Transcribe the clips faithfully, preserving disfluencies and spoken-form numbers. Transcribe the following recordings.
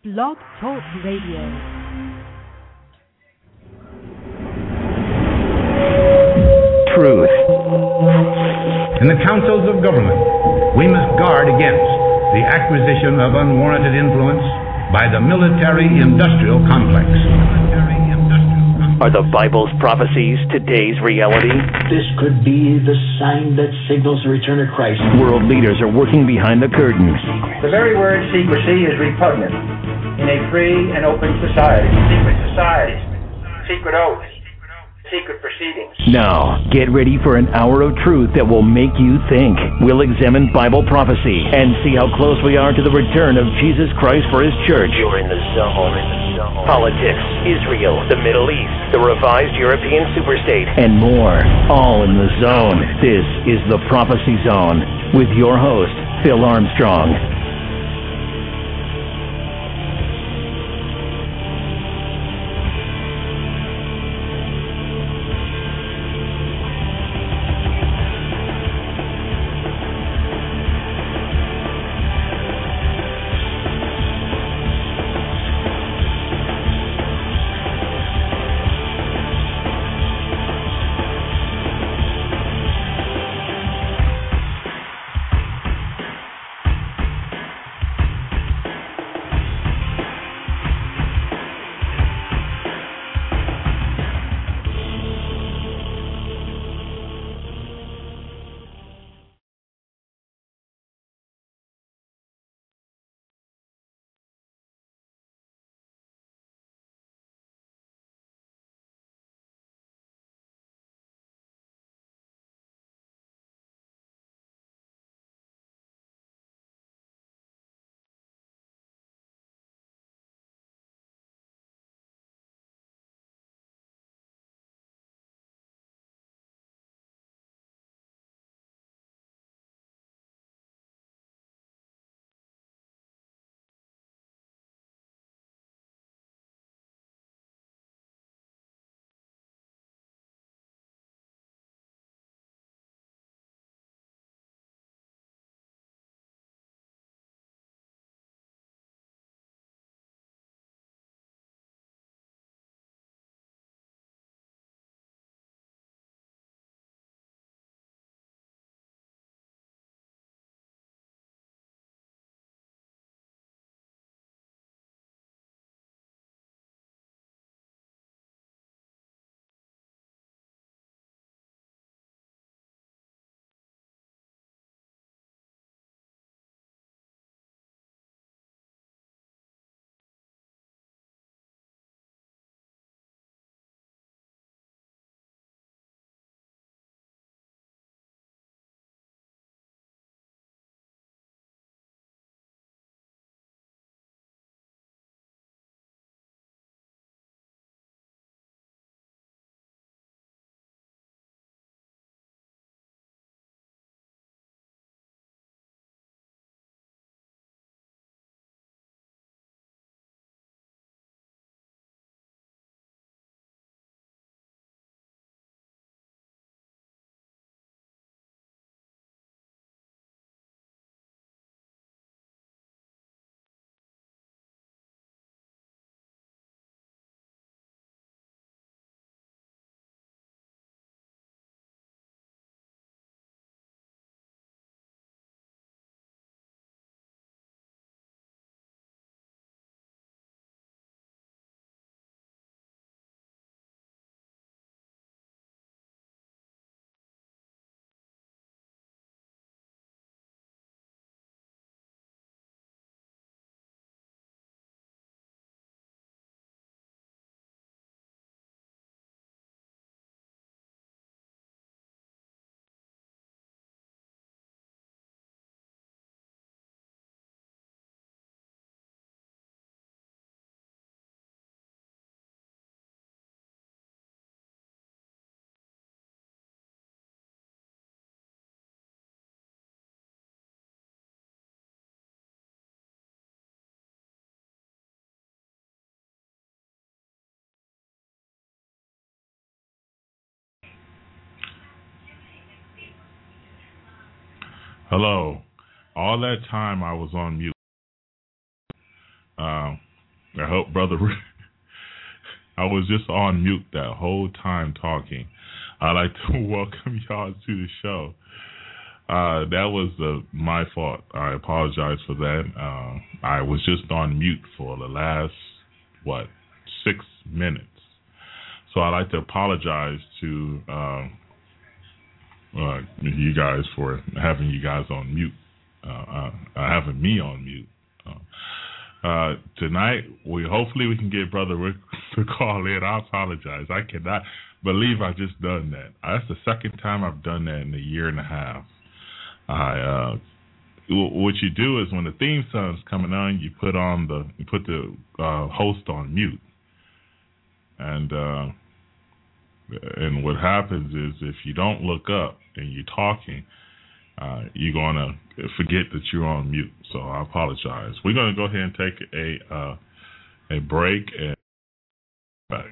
Blog Talk Radio. Truth. In the councils of government, we must guard against the acquisition of unwarranted influence by the military-industrial complex. Are the Bible's prophecies today's reality? This could be the sign that signals the return of Christ. World leaders are working behind the curtains. The very word secrecy is repugnant in a free and open society. Secret societies, secret oaths, secret proceedings. Now, get ready for an hour of truth that will make you think. We'll examine Bible prophecy and see how close we are to the return of Jesus Christ for His church. You're in the zone. Politics, Israel, the Middle East, the revised European superstate, and more. All in the zone. This is the Prophecy Zone with your host, Phil Armstrong. Hello. All that time I was on mute. Uh, I hope, brother. I was just on mute that whole time talking. I'd like to welcome y'all to the show. Uh, that was uh, my fault. I apologize for that. Uh, I was just on mute for the last, what, six minutes. So I'd like to apologize to uh, uh, you guys for having you guys on mute, uh, uh, having me on mute. Uh, uh, tonight, we hopefully we can get Brother Rick to call in. I apologize. I cannot believe I just done that. That's the second time I've done that in a year and a half. I uh, what you do is when the theme song's coming on, you put on the you put the uh, host on mute, and uh, and what happens is if you don't look up and you're talking, uh, you're gonna forget that you're on mute. So I apologize. We're gonna go ahead and take a uh, a break and back.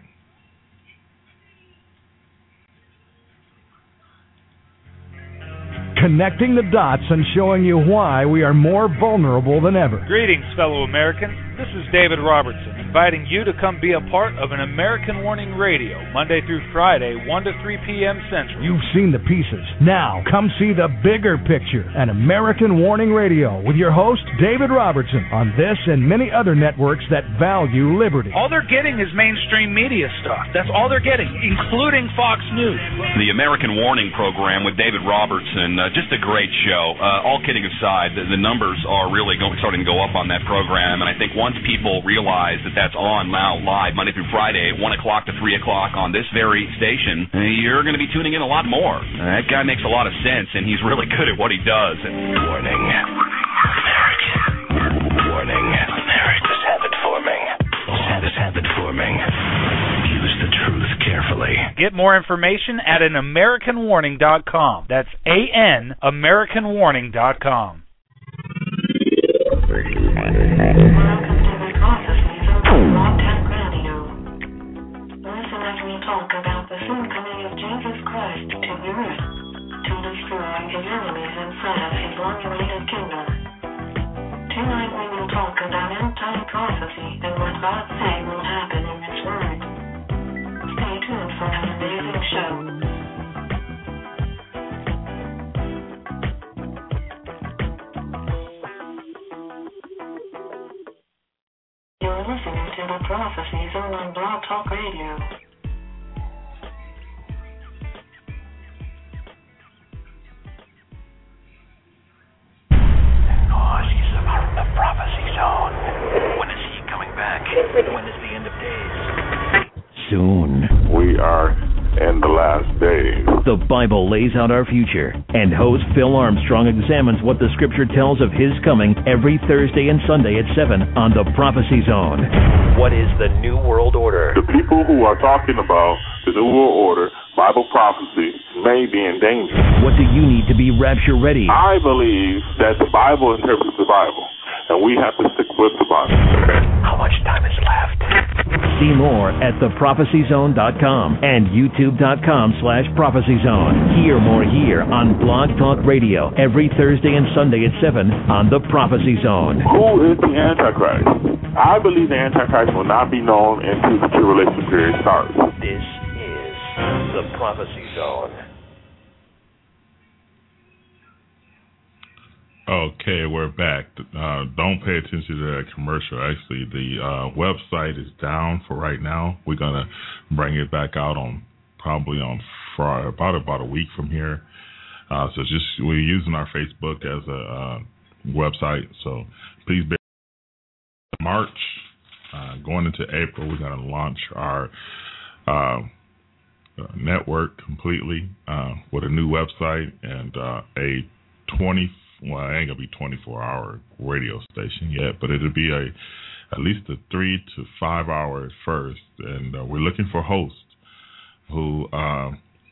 Connecting the dots and showing you why we are more vulnerable than ever. Greetings, fellow Americans. This is David Robertson, inviting you to come be a part of an American Warning Radio, Monday through Friday, one to three p.m. Central. You've seen the pieces. Now, come see the bigger picture. An American Warning Radio with your host, David Robertson, on this and many other networks that value liberty. All they're getting is mainstream media stuff. That's all they're getting, including Fox News. The American Warning Program with David Robertson, uh, just a great show. Uh, all kidding aside, the, the numbers are really going, starting to go up on that program, and I think once people realize that that's on now live Monday through Friday, one o'clock to three o'clock on this very station, uh, you're going to be tuning in a lot more. Uh, that guy makes a lot of sense, and he's really good at what he does. And warning, American, warning, America's habit forming, this habit forming. Use the truth carefully. Get more information at an american warning dot com. That's A N American Warning dot com. Talk about the soon coming of Jesus Christ to earth to destroy his enemies and set up his long-awaited kingdom. Tonight we will talk about end-time prophecy and what God say will happen in His Word. Stay tuned for an amazing show. You're listening to the Prophecy Zone on Blog Talk Radio. The Prophecy Zone. When is he coming back? When is the end of days? Soon. We are in the last days. The Bible lays out our future, and host Phil Armstrong examines what the Scripture tells of His coming every Thursday and Sunday at seven on The Prophecy Zone. What is the New World Order? The people who are talking about the New World Order, Bible prophecy, may be in danger. What do you need to be rapture ready? I believe that the Bible interprets the Bible, and we have to stick with the Bible. How much time is left? See more at the prophecy zone dot com and youtube dot com slash prophecy zone. Hear more here on Blog Talk Radio every Thursday and Sunday at seven on The Prophecy Zone. Who is the Antichrist? I believe the Antichrist will not be known until the tribulation period starts. This is The Prophecy Zone. Okay, we're back. Uh, don't pay attention to that commercial. Actually, the uh, website is down for right now. We're gonna bring it back out on probably on Friday, about about a week from here. Uh, so just we're using our Facebook as a uh, website. So please bear. March, uh, going into April, we're gonna launch our uh, network completely uh, with a new website and uh, a twenty. Well, it ain't gonna be twenty-four hour radio station yet, but it'll be a at least a three to five hour at first, and uh, we're looking for hosts who uh,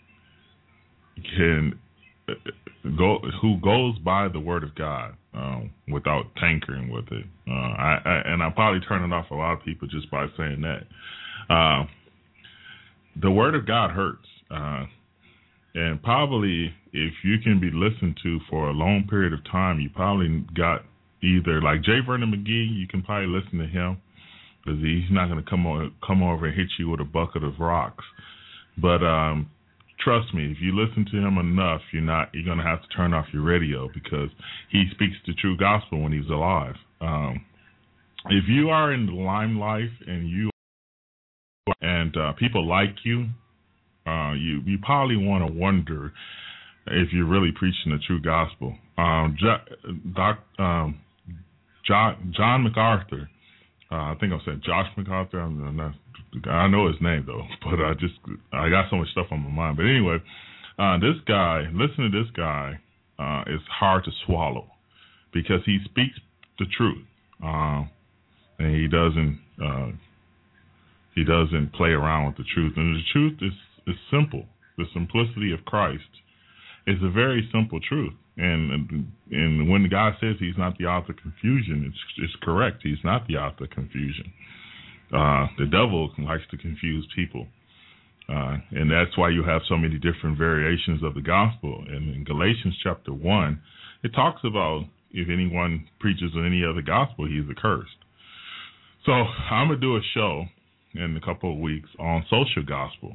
can go who goes by the Word of God um, without tankering with it. Uh, I, I, and I'm probably turning off a lot of people just by saying that. Uh, the Word of God hurts. Uh, And probably if you can be listened to for a long period of time, you probably got either like J. Vernon McGee, you can probably listen to him because he's not going to come over, come over and hit you with a bucket of rocks. But um, trust me, if you listen to him enough, you're not you're going to have to turn off your radio because he speaks the true gospel when he's alive. Um, if you are in the limelight and you and uh, people like you, uh, you you probably want to wonder if you're really preaching the true gospel. Um, jo- Doc, um, John, John MacArthur, uh, I think I said Josh MacArthur. I'm not, I know his name though, but I just I got so much stuff on my mind. But anyway, uh, this guy, listen to this guy, uh, is hard to swallow because he speaks the truth, uh, and he doesn't uh, he doesn't play around with the truth. And the truth is is simple. The simplicity of Christ is a very simple truth. And and when God says he's not the author of confusion, it's it's correct. He's not the author of confusion. Uh, the devil likes to confuse people. Uh, and that's why you have so many different variations of the gospel. And in Galatians chapter one, it talks about if anyone preaches any other gospel, he is accursed. So I'm going to do a show in a couple of weeks on social gospel.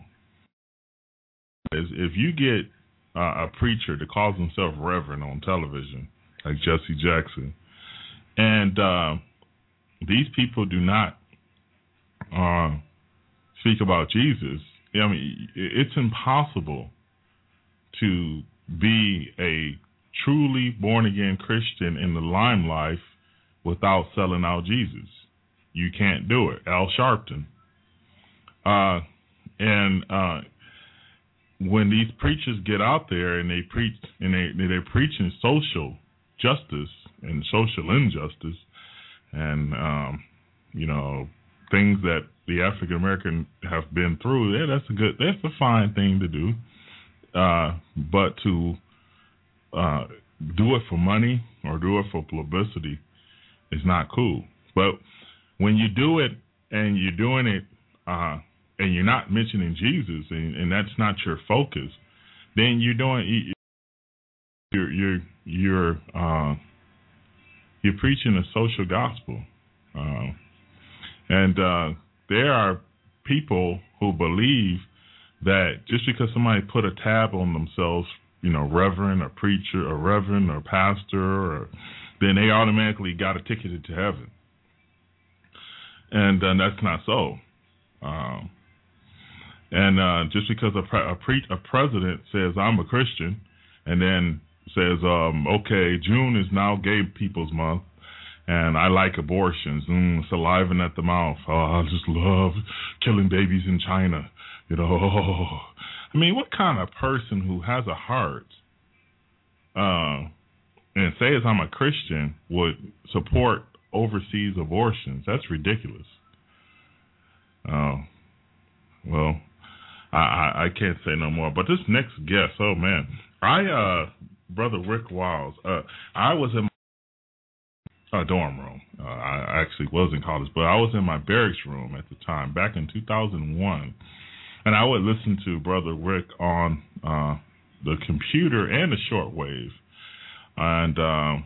If you get uh, a preacher that calls himself reverend on television, like Jesse Jackson, and uh, these people do not uh, speak about Jesus, I mean, it's impossible to be a truly born-again Christian in the limelight without selling out Jesus. You can't do it. Al Sharpton. Uh, and uh, when these preachers get out there and they preach and they they're preaching social justice and social injustice, and um, you know things that the African American have been through, yeah, that's a good, that's a fine thing to do. Uh, but to uh, do it for money or do it for publicity is not cool. But when you do it and you're doing it uh, and you're not mentioning Jesus and, and that's not your focus, then you're doing you're you're you're uh, you're preaching a social gospel, uh, and uh, there are people who believe that just because somebody put a tab on themselves, you know, reverend or preacher or reverend or pastor, or then they automatically got a ticket into heaven. And uh, that's not so. Um, and uh, just because a, pre- a, pre- a president says, I'm a Christian, and then says, um, okay, June is now Gay People's Month, and I like abortions, mm, saliving at the mouth. Oh, I just love killing babies in China. You know, oh. I mean, what kind of person who has a heart uh, and says I'm a Christian would support overseas abortions? That's ridiculous. Oh, uh, well, I, I, I can't say no more. But this next guest, oh man, I, uh, Brother Rick Wiles, uh, I was in a dorm room. Uh, I actually was in college, but I was in my barracks room at the time, back in two thousand one. And I would listen to Brother Rick on uh, the computer and the shortwave. And um,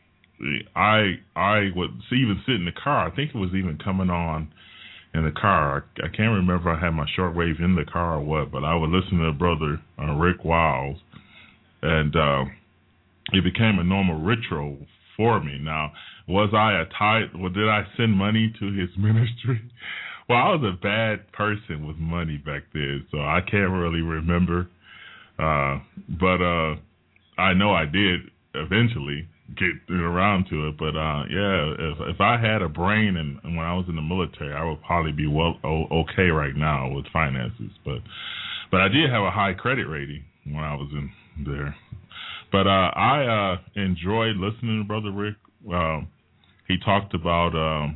I I would even sit in the car. I think it was even coming on in the car. I, I can't remember if I had my shortwave in the car or what, but I would listen to Brother uh, Rick Wiles. And uh, it became a normal ritual for me. Now, was I a tithe? Well, did I send money to his ministry? Well, I was a bad person with money back then, so I can't really remember. Uh, but uh, I know I did eventually get around to it. But uh, yeah, if if I had a brain and, and when I was in the military, I would probably be well o- okay right now with finances. But but I did have a high credit rating when I was in there. But uh, I uh, enjoyed listening to Brother Rick. Um, he talked about. Um,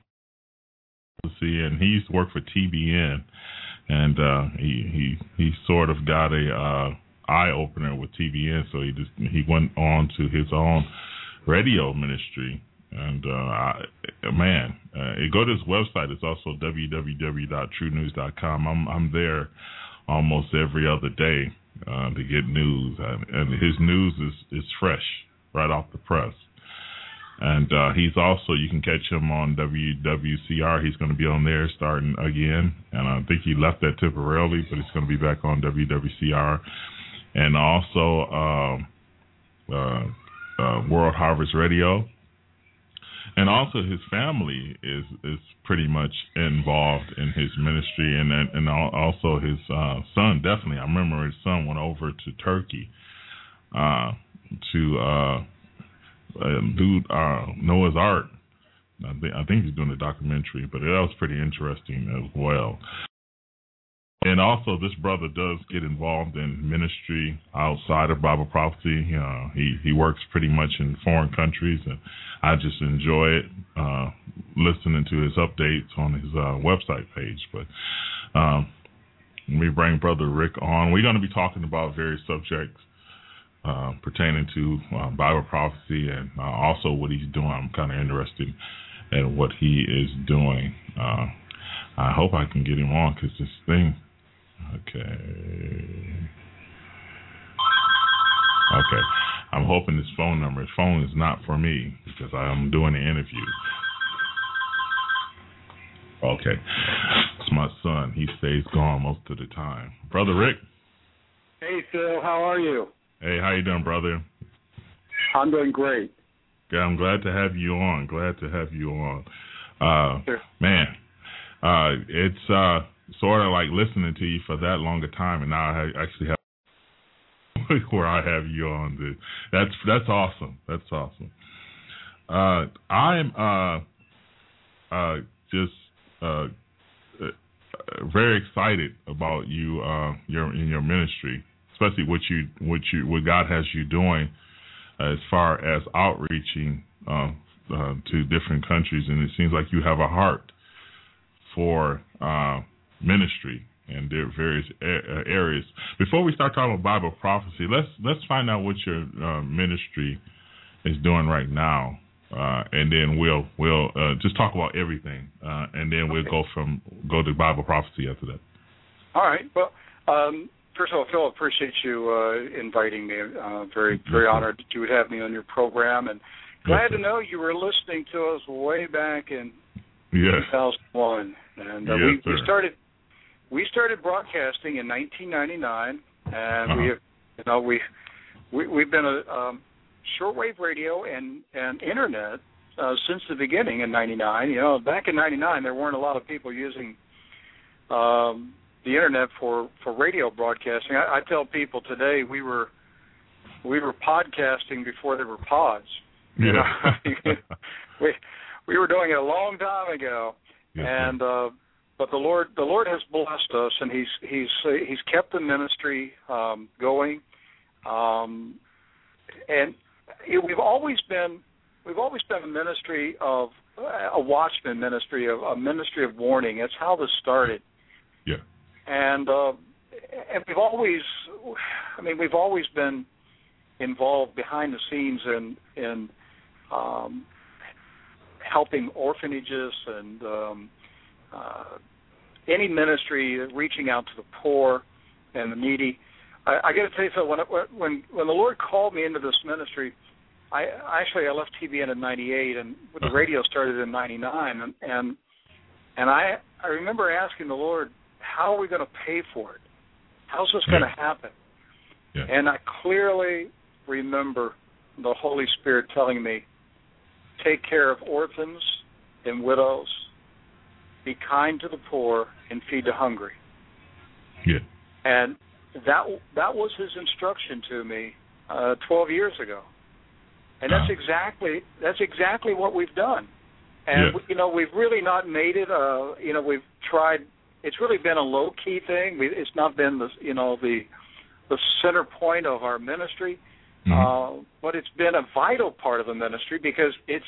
and he used to work for T B N, and uh, he he he sort of got a uh, eye opener with T B N, so he just he went on to his own radio ministry. And uh, I, man, uh, you go to his website. It's also w w w dot true news dot com. I'm I'm there almost every other day uh, to get news, and, and his news is is fresh right off the press. And uh, he's also, you can catch him on W W C R. He's going to be on there starting again. And I think he left that temporarily, but he's going to be back on W W C R. And also um, uh, uh, World Harvest Radio. And also his family is is pretty much involved in his ministry, and and also his uh, son, definitely. I remember his son went over to Turkey uh, to uh, do uh, Noah's Ark. I think, I think he's doing a documentary, but that was pretty interesting as well. And also, this brother does get involved in ministry outside of Bible prophecy. Uh, he he works pretty much in foreign countries, and I just enjoy it uh, listening to his updates on his uh, website page. But um, we bring Brother Rick on. We're going to be talking about various subjects uh, pertaining to uh, Bible prophecy and uh, also what he's doing. I'm kind of interested in what he is doing. Uh, I hope I can get him on because this thing. Okay. Okay. I'm hoping his phone number. His phone is not for me because I am doing the interview. Okay. It's my son. He stays gone most of the time. Brother Rick. Hey, Phil. How are you? Hey, how you doing, brother? I'm doing great. Yeah, I'm glad to have you on. Glad to have you on. Uh, sure. Man, uh, it's uh, sort of like listening to you for that long a time, and now I actually have where I have you on. The, that's that's awesome. That's awesome. Uh, I'm uh, uh, just uh, very excited about you, uh, your in your ministry, especially what you what you what God has you doing as far as outreaching uh, uh, to different countries, and it seems like you have a heart for uh, ministry in their various a- areas. Before we start talking about Bible prophecy, let's let's find out what your uh, ministry is doing right now, uh, and then we'll we'll uh, just talk about everything, uh, and then we'll okay. go from go to Bible prophecy after that. All right. Well, um, first of all, Phil, I appreciate you uh, inviting me. Uh, very very honored that you would have me on your program, and glad yes, to know you were listening to us way back in yes. two thousand one, and uh, yes, we, we started. We started broadcasting in nineteen ninety-nine, and uh-huh. we have, you know, we, we we've been a um, shortwave radio and and internet uh, since the beginning in ninety-nine. You know, back in ninety-nine, there weren't a lot of people using um, the internet for, for radio broadcasting. I, I tell people today we were we were podcasting before there were pods. Yeah. You know? we we were doing it a long time ago, yes, and. Uh, But the Lord, the Lord has blessed us, and He's He's He's kept the ministry um, going, um, and it, we've always been we've always been a ministry of a watchman ministry, of a ministry of warning. That's how this started. Yeah. And uh, and we've always, I mean, we've always been involved behind the scenes in in um, helping orphanages and. Um, Uh, any ministry reaching out to the poor and the needy. I, I got to tell you, Phil, when, when when the Lord called me into this ministry, I actually I left T B N in ninety-eight, and the radio started in ninety-nine, and and, and I I remember asking the Lord, how are we going to pay for it? How's this going to happen? Yeah. And I clearly remember the Holy Spirit telling me, take care of orphans and widows, be kind to the poor, and feed the hungry. Yeah. And that that was His instruction to me uh, twelve years ago. And that's wow. exactly that's exactly what we've done. And yeah. we, you know, we've really not made it. Uh, you know, we've tried. It's really been a low key thing. We, it's not been the you know the the center point of our ministry, mm-hmm. uh, but it's been a vital part of the ministry because it's.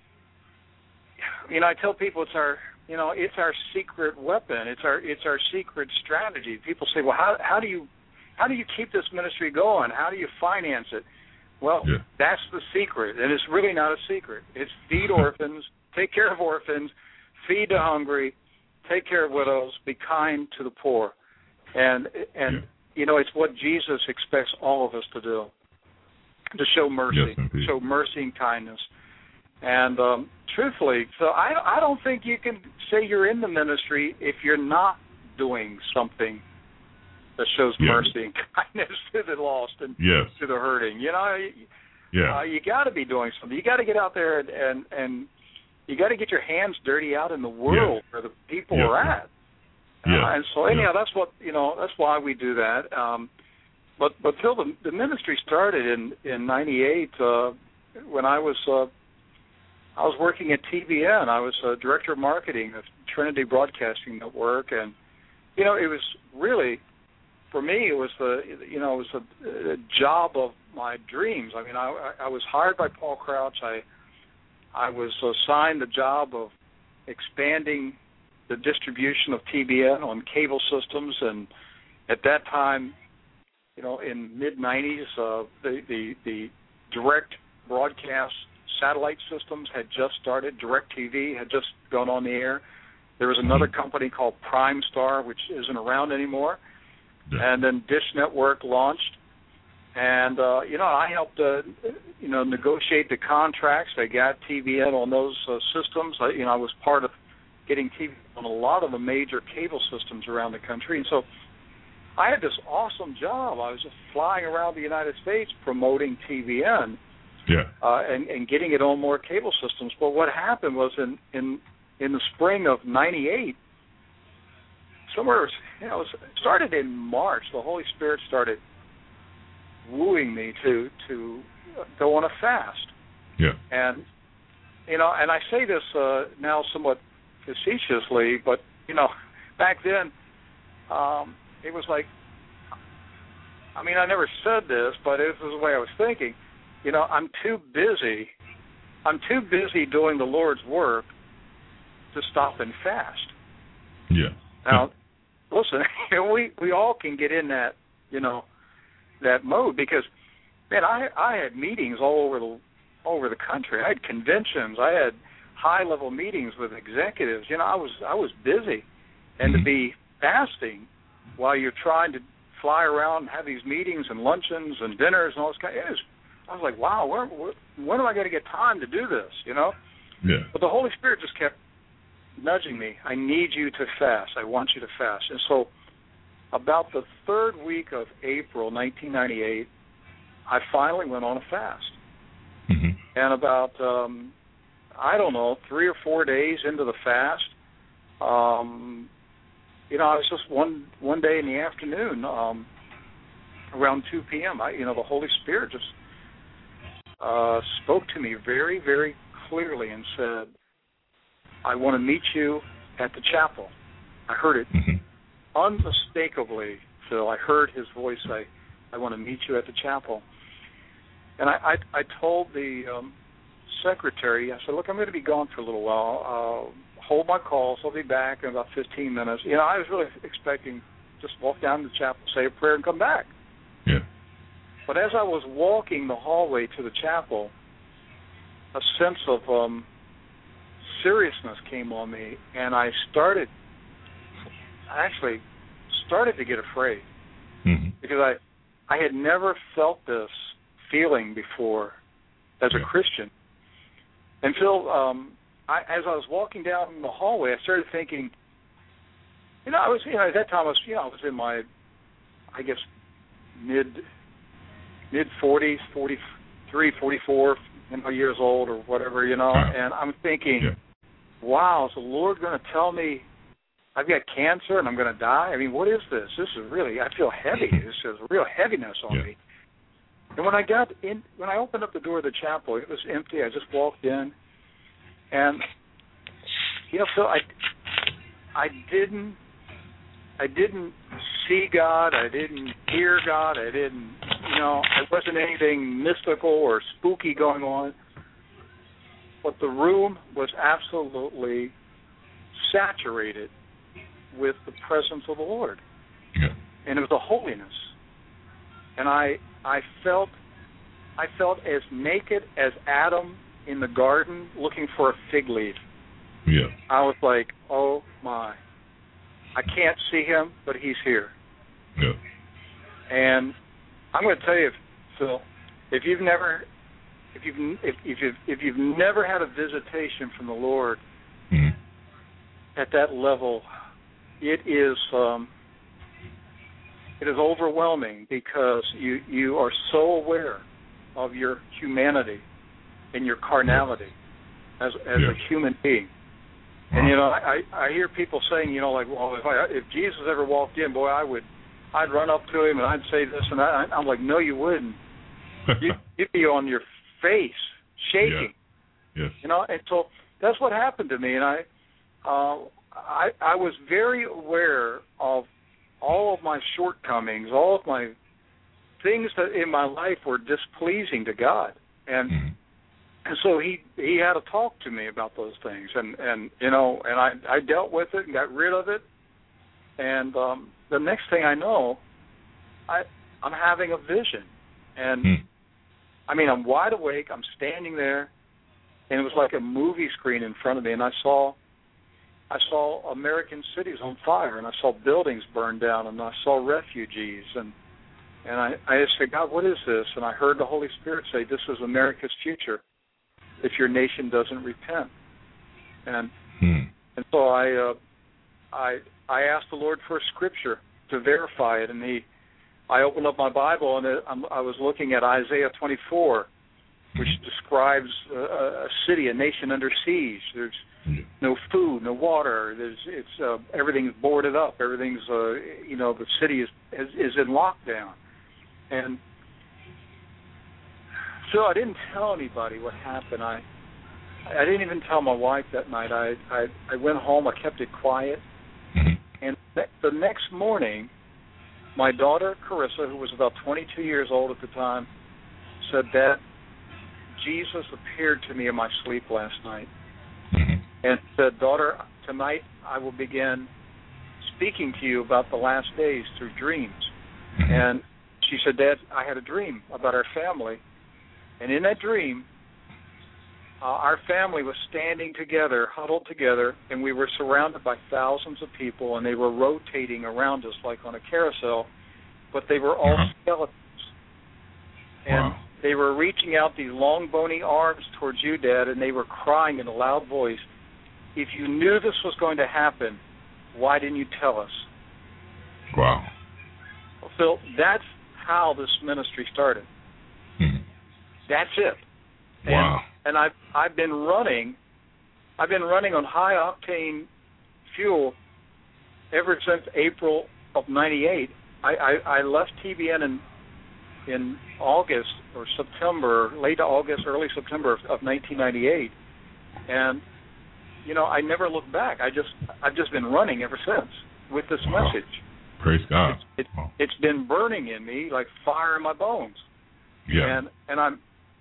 You know, I tell people it's our. You know, it's our secret weapon. It's our it's our secret strategy. People say, well, how how do you how do you keep this ministry going? How do you finance it? Well, yeah. that's the secret, and it's really not a secret. It's feed orphans, take care of orphans, feed the hungry, take care of widows, be kind to the poor, and and yeah. you know, it's what Jesus expects all of us to do, to show mercy, yes, show mercy and kindness. And um, truthfully, so I, I don't think you can say you're in the ministry if you're not doing something that shows yes. mercy and kindness to the lost and yes. to the hurting. You know, yeah. uh, you got to be doing something. You got to get out there and, and, and you got to get your hands dirty out in the world yes. where the people yes. are at. Yes. Uh, and so anyhow, yes. that's what you know. That's why we do that. Um, but but Phil, the, the ministry started in in ninety-eight uh, when I was uh, I was working at T V N. I was uh, director of marketing of Trinity Broadcasting Network, and you know it was really for me it was the you know it was a, a job of my dreams. I mean I I was hired by Paul Crouch. I I was assigned the job of expanding the distribution of T V N on cable systems, and at that time, you know, in mid nineties, uh, the, the the direct broadcast satellite systems had just started. DirecTV had just gone on the air. There was another company called Primestar, which isn't around anymore, yeah. and then Dish Network launched. And uh, you know, I helped uh, you know negotiate the contracts. I got T V N on those uh, systems. I, you know, I was part of getting T V on a lot of the major cable systems around the country. And so I had this awesome job. I was just flying around the United States promoting T V N yeah. uh, and, and getting it on more cable systems. But what happened was in, in, in the spring of ninety-eight, somewhere, you know, it started in March, the Holy Spirit started wooing me to, to go on a fast. Yeah. And, you know, and I say this uh, now somewhat facetiously, but you know, back then, um, it was like, I mean, I never said this, but it was the way I was thinking. You know, I'm too busy. I'm too busy doing the Lord's work to stop and fast. Yeah. Now, listen, we we all can get in that, you know, that mode because, man, I I had meetings all over the all over the country. I had conventions. I had high-level meetings with executives. You know, I was I was busy, and mm-hmm. to be fasting while you're trying to fly around and have these meetings and luncheons and dinners and all this kind of, it was, I was like, wow, where, where, when am I going to get time to do this? You know. Yeah. But the Holy Spirit just kept nudging me. I need you to fast. I want you to fast. And so, about the third week of April, nineteen ninety-eight, I finally went on a fast. Mm-hmm. And about um, I don't know, three or four days into the fast, um, you know, I was just one one day in the afternoon, um, around two p.m., I, you know, the Holy Spirit just uh, spoke to me very, very clearly and said, I want to meet you at the chapel. I heard it mm-hmm. unmistakably, Phil. I heard his voice say, I want to meet you at the chapel. And I, I, I told the um, secretary, I said, look, I'm going to be gone for a little while. Uh, hold my calls. I'll be back in about fifteen minutes. You know, I was really expecting just walk down to the chapel, say a prayer, and come back. Yeah. But as I was walking the hallway to the chapel, a sense of um, seriousness came on me, and I started, I actually started to get afraid mm-hmm. because I, I had never felt this feeling before as yeah. a Christian. And Phil, um, I, as I was walking down the hallway, I started thinking, you know, I was, you know, at that time I was, you know, I was in my, I guess, mid, mid forties, forty-three, forty-four, you know, years old or whatever, you know, wow. and I'm thinking, yeah. wow, is the Lord going to tell me I've got cancer and I'm going to die? I mean, what is this? This is really, I feel heavy. This is a real heaviness on yeah. me. And when I got in, when I opened up the door of the chapel, it was empty. I just walked in, and you know, Phil, I, I didn't, I didn't see God. I didn't hear God. I didn't, you know, there wasn't anything mystical or spooky going on. But the room was absolutely saturated with the presence of the Lord, yeah. and it was a holiness. And I, I felt, I felt as naked as Adam in the garden looking for a fig leaf. Yeah. I was like, oh my, I can't see him, but he's here. Yeah. And I'm going to tell you, Phil, if you've never if you've if, if you've if you've never had a visitation from the Lord mm-hmm. at that level, it is um, it is overwhelming because you you are so aware of your humanity and your carnality as as yeah. a human being. Wow. And you know, I, I hear people saying, you know, like, well, if I if Jesus ever walked in, boy, I would, I'd run up to him and I'd say this and that. I'm like, no, you wouldn't. You'd, you'd be on your face, shaking. Yeah. Yes. You know, and so that's what happened to me. And I, uh, I, I was very aware of all of my shortcomings, all of my things that in my life were displeasing to God, and. Mm-hmm. And so he he had to talk to me about those things, and, and you know, and I I dealt with it and got rid of it, and um, the next thing I know, I I'm having a vision, and hmm. I mean I'm wide awake, I'm standing there, and it was like a movie screen in front of me, and I saw I saw American cities on fire, and I saw buildings burned down, and I saw refugees, and and I I just said, God, what is this? And I heard the Holy Spirit say, this is America's future if your nation doesn't repent. And hmm. and so I uh, I I asked the Lord for a scripture to verify it, and he I opened up my Bible, and it, I'm, I was looking at Isaiah twenty-four, which describes a, a city, a nation under siege. There's no food, no water. There's it's uh, everything's boarded up. Everything's uh, you know the city is, is is in lockdown, and so I didn't tell anybody what happened. I I didn't even tell my wife that night. I I, I went home. I kept it quiet. And th- the next morning, my daughter Carissa, who was about twenty-two years old at the time, said, "Dad, Jesus appeared to me in my sleep last night and said, daughter, tonight I will begin speaking to you about the last days through dreams." And she said, "Dad, I had a dream about our family. And in that dream, uh, our family was standing together, huddled together, and we were surrounded by thousands of people, and they were rotating around us like on a carousel, but they were all uh-huh. skeletons. And wow. they were reaching out these long, bony arms towards you, Dad, and they were crying in a loud voice, 'If you knew this was going to happen, why didn't you tell us?'" Wow. Well, Phil, that's how this ministry started. Hmm. That's it. Wow. And, and I've I've been running, I've been running on high octane fuel ever since April of ninety-eight. I, I, I left T B N in in August or September, late August, early September of, of nineteen ninety-eight, and you know I never looked back. I just I've just been running ever since with this wow. message. Praise God. It's, it, wow. it's been burning in me like fire in my bones. Yeah. And and I'm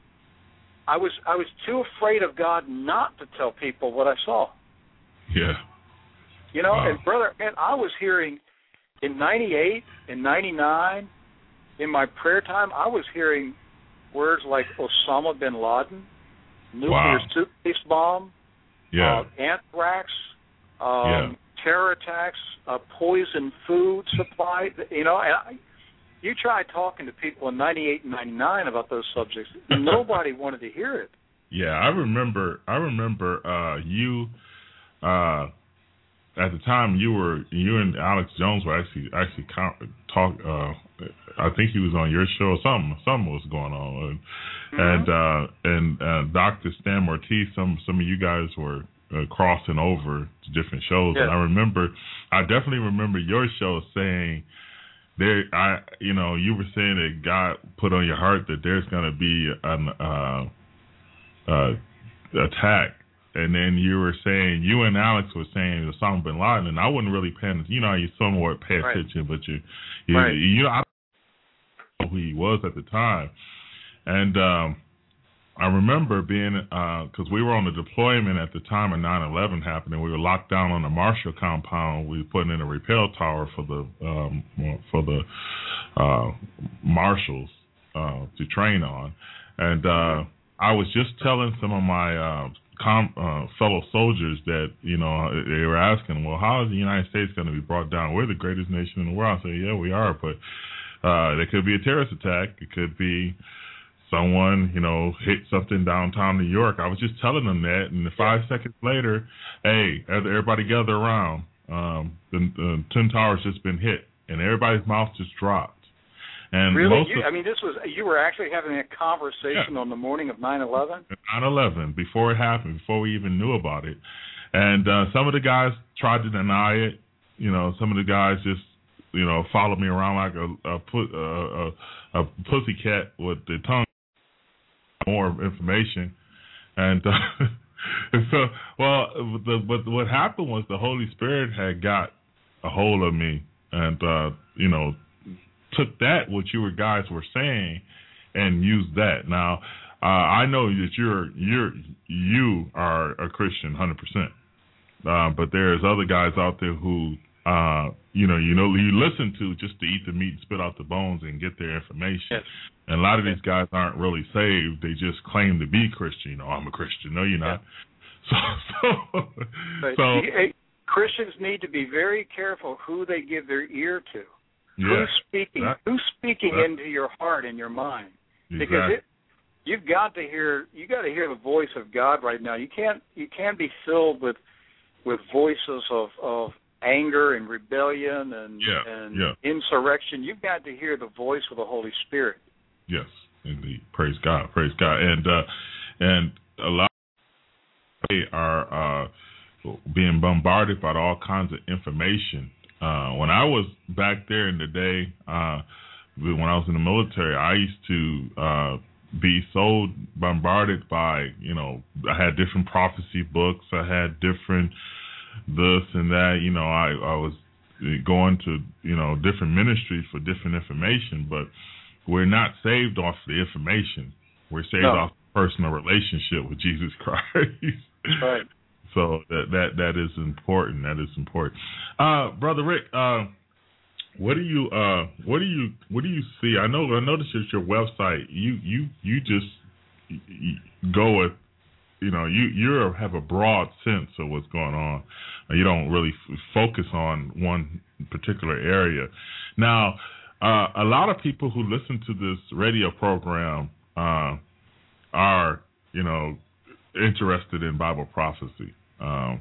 I was I was too afraid of God not to tell people what I saw. Yeah. You know, wow. and brother, man, I was hearing in ninety-eight, in ninety-nine, in my prayer time, I was hearing words like Osama bin Laden, nuclear wow. suitcase bomb, yeah. uh, anthrax, um, yeah. terror attacks, uh, poison food supply. You know, and I, you try talking to people in ninety-eight and ninety-nine about those subjects. Nobody wanted to hear it. Yeah, I remember. I remember uh, you. Uh, at the time, you were you and Alex Jones were actually actually talk. Uh, I think he was on your show. Something something was going on, and mm-hmm. and, uh, and uh, Doctor Stan Ortiz. Some some of you guys were uh, crossing over to different shows, yeah. and I remember. I definitely remember your show saying. There, I, you know, you were saying that God put on your heart that there's going to be an uh, uh, attack, and then you were saying you and Alex were saying Osama bin Laden, and I wasn't really paying. You know, you somewhat pay attention, right. but you, you, right. you know, I don't know who he was at the time, and um, I remember being because uh, we were on the deployment at the time of nine eleven happening. We were locked down on the Marshall compound. We were putting in a rappel tower for the um, for the uh, marshals uh, to train on, and uh, I was just telling some of my uh, com- uh, fellow soldiers that you know they were asking, well, how is the United States going to be brought down? We're the greatest nation in the world. I say, yeah, we are, but uh, there could be a terrorist attack. It could be someone, you know, hit something downtown New York. I was just telling them that, and five yeah. seconds later, hey, everybody gather around. Um, the, the Twin Towers just been hit, and everybody's mouth just dropped. And really? most You, of, I mean, this was you were actually having a conversation yeah. on the morning of nine eleven? nine eleven, before it happened, before we even knew about it. And uh, some of the guys tried to deny it. You know, some of the guys just, you know, followed me around like a a, a, a, a pussycat with the tongue. More information. And uh, so, well, the, but what happened was the Holy Spirit had got a hold of me and, uh, you know, took that, what you were guys were saying, and used that. Now, uh, I know that you're you're you are a Christian, one hundred percent. Uh, but there's other guys out there who, uh, you know, you know, you listen to just to eat the meat and spit out the bones and get their information. Yes. And a lot of these guys aren't really saved. They just claim to be Christian. You know, I'm a Christian. No, you're not. Yeah. So, so, but so Christians need to be very careful who they give their ear to. Yeah, who's speaking? that, who's speaking that, into your heart and your mind? Exactly. Because it, you've got to hear. You got to hear the voice of God right now. You can't. You can't be filled with with voices of of anger and rebellion and yeah, and yeah. insurrection. You've got to hear the voice of the Holy Spirit. Yes, indeed. Praise God. Praise God. And uh, and a lot of people are uh, being bombarded by all kinds of information. Uh, when I was back there in the day, uh, when I was in the military, I used to uh, be so bombarded by, you know, I had different prophecy books. I had different this and that. You know, I, I was going to, you know, different ministries for different information, but we're not saved off the information. We're saved no. off personal relationship with Jesus Christ. That's right. So that that that is important. That is important. Uh, Brother Rick, uh, what do you uh, what do you what do you see? I know I noticed at your website you you you just you go with, you know, you you have a broad sense of what's going on. You don't really f- focus on one particular area. Now, uh, a lot of people who listen to this radio program uh, are, you know, interested in Bible prophecy. Um,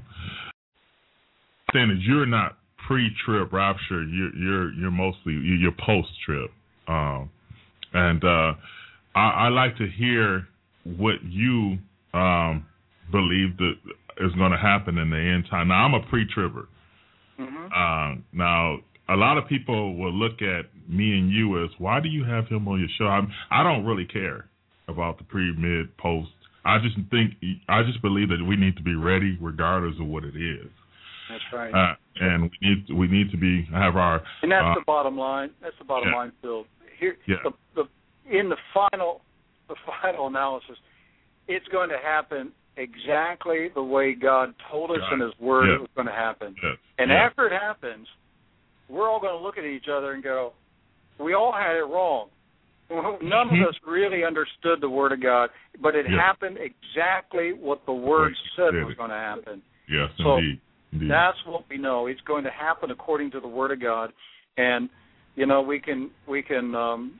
saying that you're not pre-trib rapture, you're you're you're mostly you're post-trib, um, and uh, I, I like to hear what you um, believe that is going to happen in the end time. Now, I'm a pre-tribber. Mm-hmm. Uh, now, a lot of people will look at me and you as, why do you have him on your show? I'm, I don't really care about the pre, mid, post. I just think, I just believe that we need to be ready regardless of what it is. That's right. Uh, and we need we need to be have our. And that's uh, the bottom line. That's the bottom yeah. line, Phil. Here, yeah. the, the in the final the final analysis, it's going to happen exactly the way God told us God. in His Word yes. it was going to happen. Yes. And yes. after it happens, we're all going to look at each other and go, "We all had it wrong." None of us really understood the Word of God, but it yes. happened exactly what the Word Right. said Did was it. going to happen. Yes, so indeed. indeed. That's what we know. It's going to happen according to the Word of God, and you know we can we can um,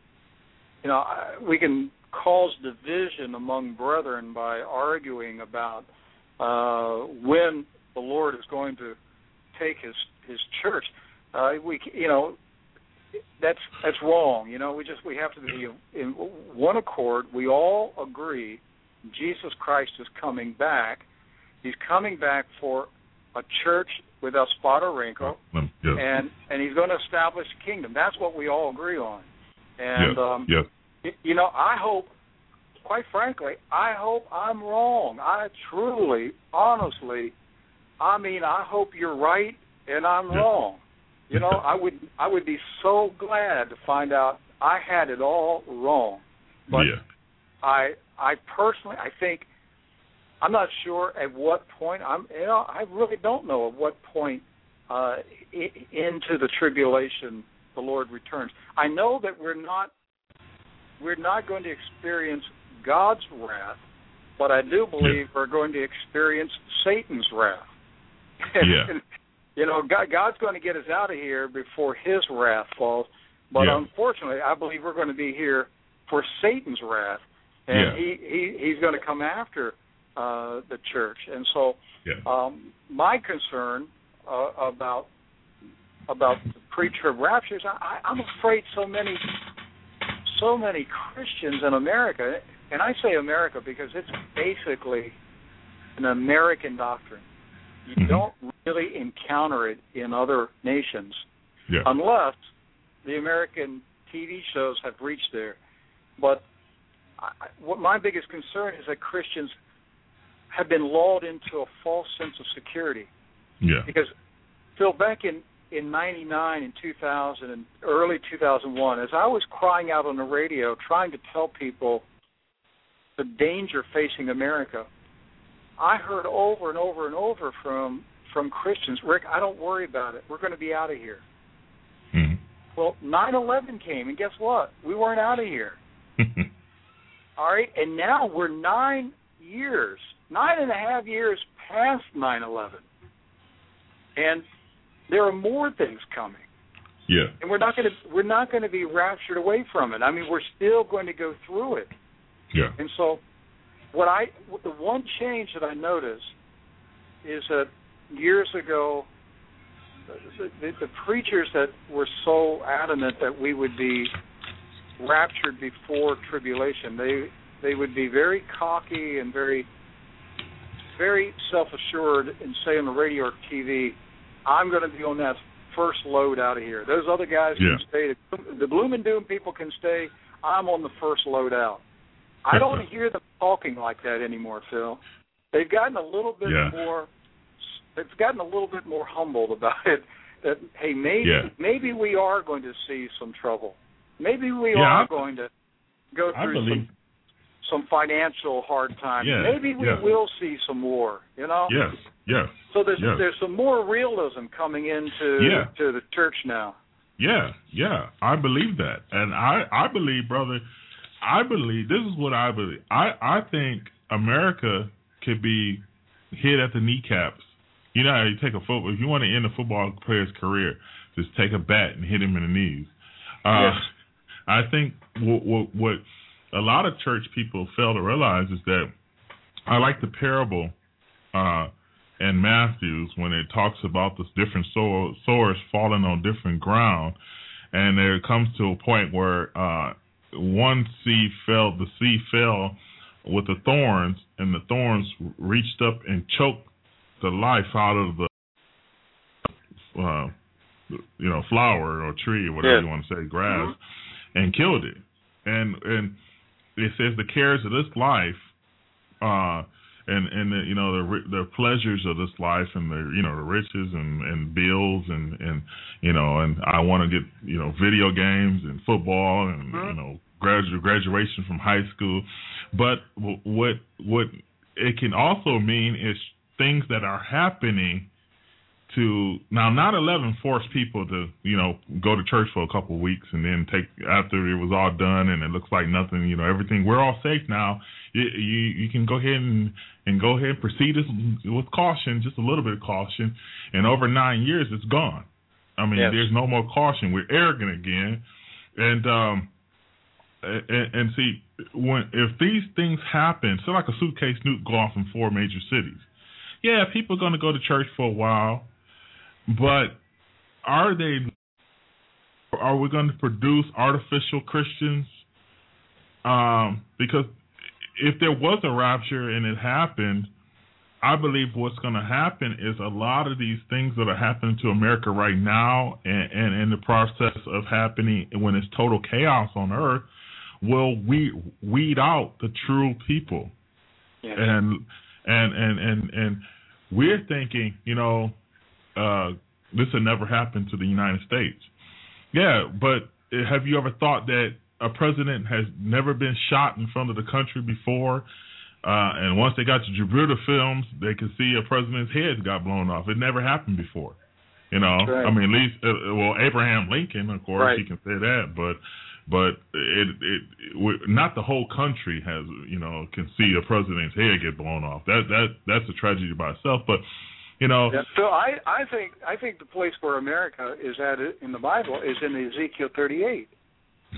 you know we can cause division among brethren by arguing about uh, when the Lord is going to take His His church. Uh, we you know. That's that's wrong. You know, we just we have to be in one accord. We all agree Jesus Christ is coming back. He's coming back for a church without spot or wrinkle, yes. and and He's going to establish a kingdom. That's what we all agree on. And yes. um, yes. you know, I hope, quite frankly, I hope I'm wrong. I truly, honestly, I mean, I hope you're right and I'm yes. wrong. You know, I would I would be so glad to find out I had it all wrong. But yeah. I I personally I think I'm not sure at what point I'm you know I really don't know at what point uh, I, into the tribulation the Lord returns. I know that we're not we're not going to experience God's wrath, but I do believe yeah. we're going to experience Satan's wrath. Yeah. You know, God, God's going to get us out of here before His wrath falls. But yeah. unfortunately, I believe we're going to be here for Satan's wrath, and yeah. he, he he's going to come after uh, the church. And so, yeah. um, my concern uh, about about the pre-trib raptures, I, I'm afraid so many so many Christians in America, and I say America because it's basically an American doctrine. You mm-hmm. don't really encounter it in other nations yeah. unless the American T V shows have reached there. But I, what my biggest concern is that Christians have been lulled into a false sense of security. Yeah. Because, Phil, back in, in ninety-nine and two thousand and early two thousand one, as I was crying out on the radio trying to tell people the danger facing America, I heard over and over and over from from Christians, Rick, I don't worry about it. We're going to be out of here. Mm-hmm. Well, nine eleven came, and guess what? We weren't out of here. All right, and now we're nine years, nine and a half years past nine eleven, and there are more things coming. Yeah. And we're not going to we're not going to be raptured away from it. I mean, we're still going to go through it. Yeah. And so, what I the one change that I noticed is that years ago, the, the, the preachers that were so adamant that we would be raptured before tribulation, they they would be very cocky and very very self-assured and say on the radio or T V, I'm going to be on that first load out of here. Those other guys yeah. can stay. The gloom and doom people can stay. I'm on the first load out. I don't hear them talking like that anymore, Phil. They've gotten a little bit yeah. more. They've gotten a little bit more humbled about it. That hey, maybe yeah. maybe we are going to see some trouble. Maybe we yeah, are I, going to go I through believe, some some financial hard times. Yeah, maybe we yeah. will see some war. You know. Yes. Yes. So there's yes. there's some more realism coming into yeah. to the church now. Yeah. Yeah. I believe that, and I I believe, brother. I believe, this is what I believe. I, I think America could be hit at the kneecaps. You know how you take a football, if you want to end a football player's career, just take a bat and hit him in the knees. Uh, yes. I think what, what, what a lot of church people fail to realize is that I like the parable uh, in Matthew when it talks about the different sow- sowers falling on different ground, and there comes to a point where uh, one seed fell, the seed fell with the thorns, and the thorns reached up and choked the life out of the, uh, you know, flower or tree or whatever yeah. you want to say, grass, mm-hmm. and killed it. And and it says the cares of this life, uh, and and the, you know the the pleasures of this life, and the you know the riches and, and bills and, and you know and I want to get you know video games and football and mm-hmm. you know gradu- graduation from high school, but what what it can also mean is things that are happening to now. nine eleven forced people to you know go to church for a couple of weeks and then take after it was all done and it looks like nothing. You know everything. We're all safe now. You you, you can go ahead and, and go ahead and proceed with caution, just a little bit of caution. And over nine years, it's gone. I mean, yes. there's no more caution. We're arrogant again, and um and, and see when if these things happen, so like a suitcase nuke gone from four major cities. Yeah, people are going to go to church for a while, but are they? Are we going to produce artificial Christians? Um, because if there was a rapture and it happened, I believe what's going to happen is a lot of these things that are happening to America right now, and, and in the process of happening when it's total chaos on earth, will weed, weed out the true people. Yeah. And and and and and we're thinking, you know, uh, this had never happened to the United States. Yeah, but have you ever thought that a president has never been shot in front of the country before? Uh, and once they got to Gibraltar films, they could see a president's head got blown off. It never happened before. You know, right. I mean, at least, uh, well, Abraham Lincoln, of course, right. he can say that, but but it, it, it not the whole country has, you know, can see a president's head get blown off. That that that's a tragedy by itself. But you know, yeah, so I, I think I think the place where America is at in the Bible is in Ezekiel thirty-eight.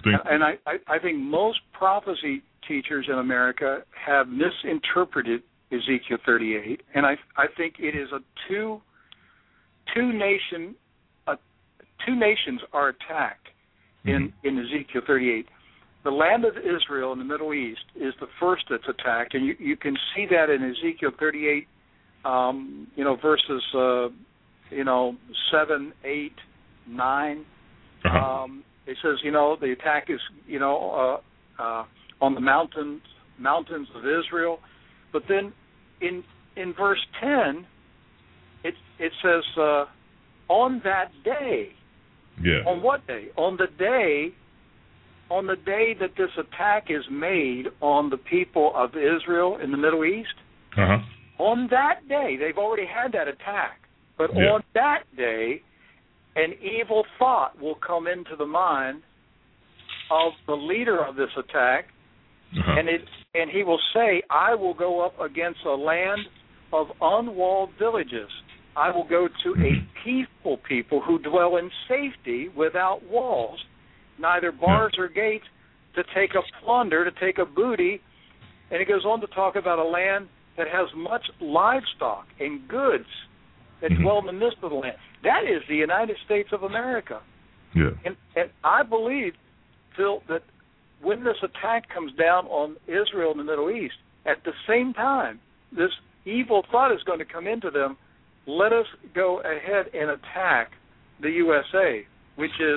think? And I, I, I think most prophecy teachers in America have misinterpreted Ezekiel thirty-eight, and I I think it is a two two nation uh, two nations are attacked in, mm-hmm. in Ezekiel thirty-eight. The land of Israel in the Middle East is the first that's attacked, and you, you can see that in Ezekiel thirty-eight, um, you know, verses uh, you know seven, eight, nine. Uh-huh. Um, it says, you know, the attack is, you know, uh, uh, on the mountains mountains of Israel, but then in in verse ten, it it says uh, on that day. Yeah. On what day? On the day, on the day that this attack is made on the people of Israel in the Middle East. Uh-huh. On that day, they've already had that attack, but yeah. on that day, an evil thought will come into the mind of the leader of this attack, uh-huh. and it and he will say, "I will go up against a land of unwalled villages. I will go to mm-hmm. a peaceful people who dwell in safety without walls, neither bars yeah. or gates, to take a plunder, to take a booty." And he goes on to talk about a land that has much livestock and goods that mm-hmm. dwell in the midst of the land. That is the United States of America. Yeah. And, and I believe, Phil, that when this attack comes down on Israel in the Middle East, at the same time, this evil thought is going to come into them, let us go ahead and attack the U S A, which is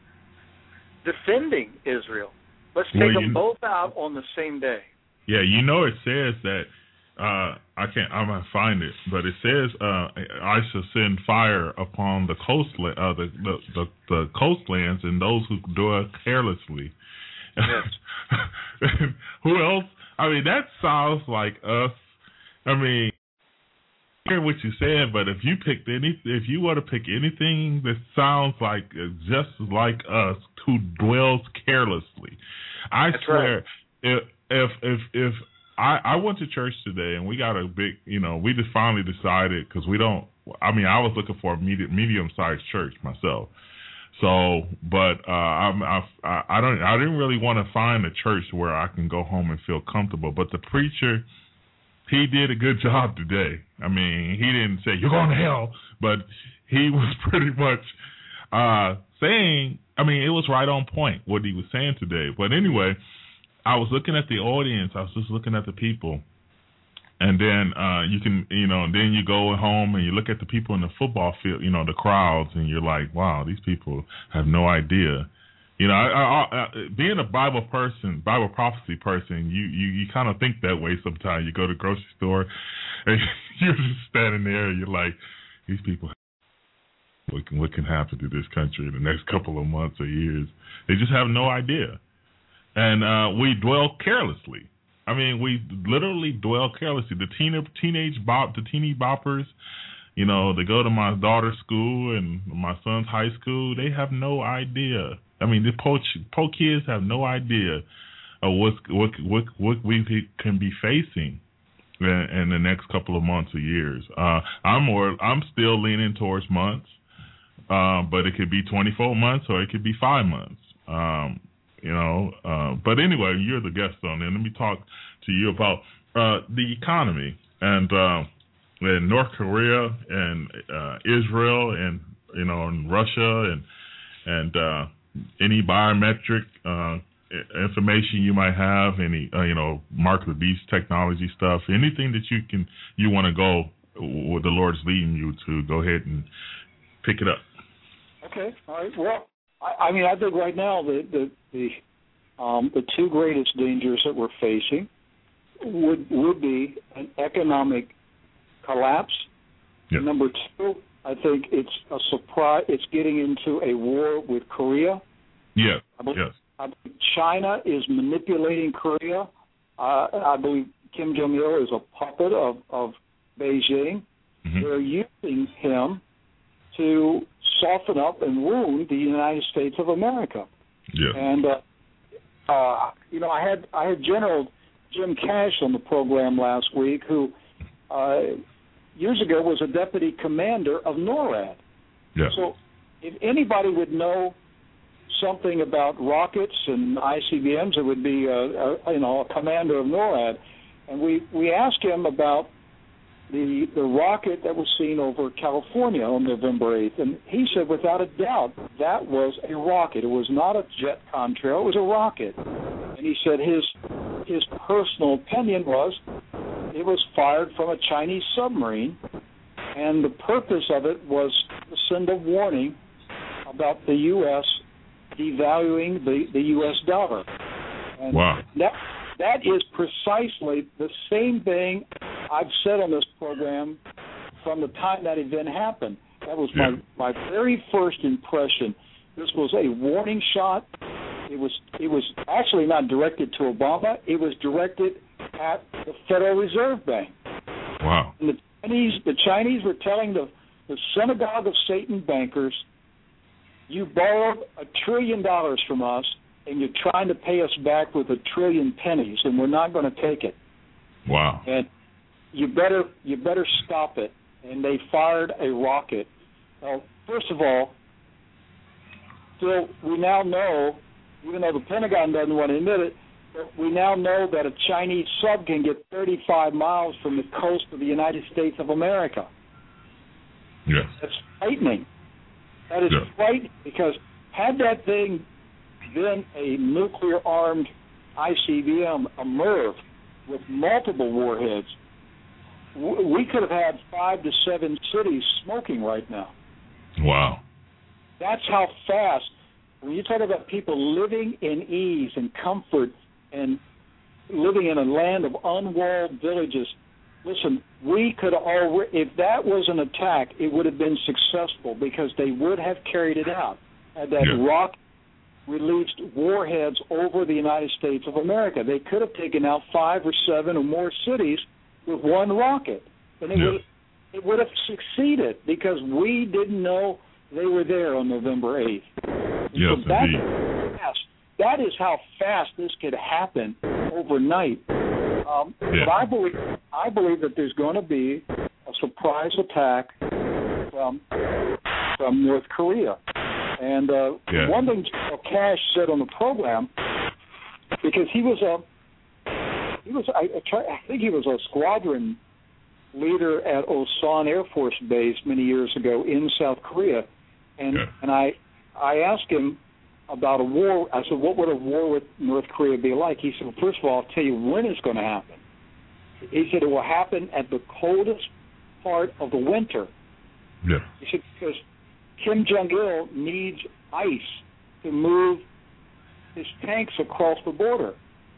defending Israel. Let's take well, them both out on the same day. Yeah, you know it says that, uh, I can't, I'm going to find it, but it says uh, I shall send fire upon the coast, uh, the, the, the, the coastlands and those who dwell carelessly. Yes. Who else? I mean, that sounds like us. I mean, I hear what you said, but if you picked any, if you were to pick anything that sounds like just like us, who dwells carelessly, I That's swear, right. if if if if I, I went to church today and we got a big, you know, we just finally decided because we don't. I mean, I was looking for a medium medium sized church myself. So, but uh, I'm, I, I don't, I didn't really want to find a church where I can go home and feel comfortable. But the preacher, he did a good job today. I mean, he didn't say you're going to hell, but he was pretty much uh, saying. I mean, it was right on point what he was saying today. But anyway, I was looking at the audience. I was just looking at the people. And then uh, you can, you know, then you go home and you look at the people in the football field, you know, the crowds, and you're like, wow, these people have no idea. You know, I, I, I, being a Bible person, Bible prophecy person, you, you, you kind of think that way sometimes. You go to the grocery store and you're just standing there and you're like, these people, what can, what can happen to this country in the next couple of months or years? They just have no idea. And uh, we dwell carelessly. I mean, we literally dwell carelessly. The teen, teenage bop, the teeny boppers, you know, they go to my daughter's school and my son's high school. They have no idea. I mean, the po, po kids have no idea of what what what what we can be facing in, in the next couple of months or years. Uh, I'm more. I'm still leaning towards months, uh, but it could be twenty-four months or it could be five months. Um, You know, uh, but anyway, you're the guest on there. Let me talk to you about uh, the economy and uh, in North Korea and uh, Israel and you know and Russia and and uh, any biometric uh, information you might have, any uh, you know market of beast technology stuff, anything that you can you want to go where the Lord's leading you to, go ahead and pick it up. Okay, all right. Well, I, I mean, I think right now the the the, um, the two greatest dangers that we're facing would would be an economic collapse. Yep. Number two, I think it's a surprise. It's getting into a war with Korea. Yeah. I believe, yes. I believe China is manipulating Korea. Uh, I believe Kim Jong Il is a puppet of of Beijing. Mm-hmm. They're using him to soften up and wound the United States of America. Yeah. And uh, uh, you know, I had I had General Jim Cash on the program last week, who uh, years ago was a deputy commander of NORAD. Yeah. So if anybody would know something about rockets and I C B Ms, it would be, a, a, you know, a commander of NORAD. And we, we asked him about the the rocket that was seen over California on November eighth. And he said, without a doubt, that was a rocket. It was not a jet contrail. It was a rocket. And he said his his personal opinion was it was fired from a Chinese submarine, and the purpose of it was to send a warning about the U S devaluing the, the U S dollar. And wow. That, that is precisely the same thing I've said on this program from the time that event happened. That was yeah. my, my very first impression. This was a warning shot. It was it was actually not directed to Obama. It was directed at the Federal Reserve Bank. Wow. And the Chinese, the Chinese were telling the, the synagogue of Satan bankers, you borrowed a trillion dollars from us, and you're trying to pay us back with a trillion pennies, and we're not going to take it. Wow. And you better you better stop it. And they fired a rocket. Now, first of all, Phil, we now know, even though the Pentagon doesn't want to admit it, we now know that a Chinese sub can get thirty-five miles from the coast of the United States of America. Yes. That's frightening. That is yeah. frightening because had that thing been a nuclear-armed I C B M, a MIRV, with multiple warheads, we could have had five to seven cities smoking right now. Wow. That's how fast, when you talk about people living in ease and comfort and living in a land of unwalled villages, listen, we could already, if that was an attack, it would have been successful because they would have carried it out. Had that yeah. rocket released warheads over the United States of America, they could have taken out five or seven or more cities with one rocket. And it, yeah. would, it would have succeeded because we didn't know they were there on November eighth. Yes, so that, indeed. Fast. That is how fast this could happen overnight. Um, yeah. But I believe, I believe that there's going to be a surprise attack from, from North Korea. And uh, yeah. one thing General Cash said on the program, because he was a, he was I, I think he was a squadron leader at Osan Air Force Base many years ago in South Korea, and yeah. and I I asked him about a war. I said, what would a war with North Korea be like? He said, well, first of all, I'll tell you when it's going to happen. He said it will happen at the coldest part of the winter. Yeah. He said because Kim Jong-il needs ice to move his tanks across the border.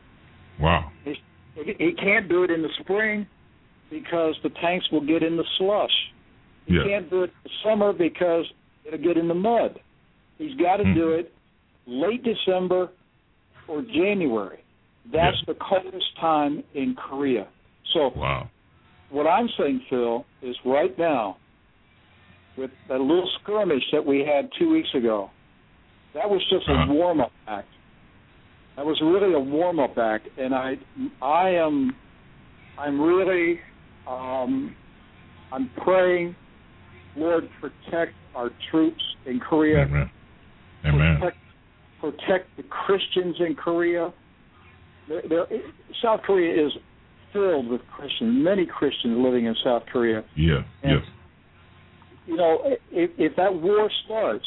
Wow. He, he can't do it in the spring because the tanks will get in the slush. He yeah. can't do it in the summer because it'll get in the mud. He's got to mm-hmm. do it late December or January. That's yeah. the coldest time in Korea. So wow. what I'm saying, Phil, is right now, with that little skirmish that we had two weeks ago, that was just uh-huh. a warm-up act. That was really a warm-up act, and I, I am, I'm really, um, I'm praying, Lord, protect our troops in Korea. Amen. Amen. Protect, protect the Christians in Korea. There, there, South Korea is filled with Christians, many Christians living in South Korea. Yeah. And, yes. you know, if, if that war starts,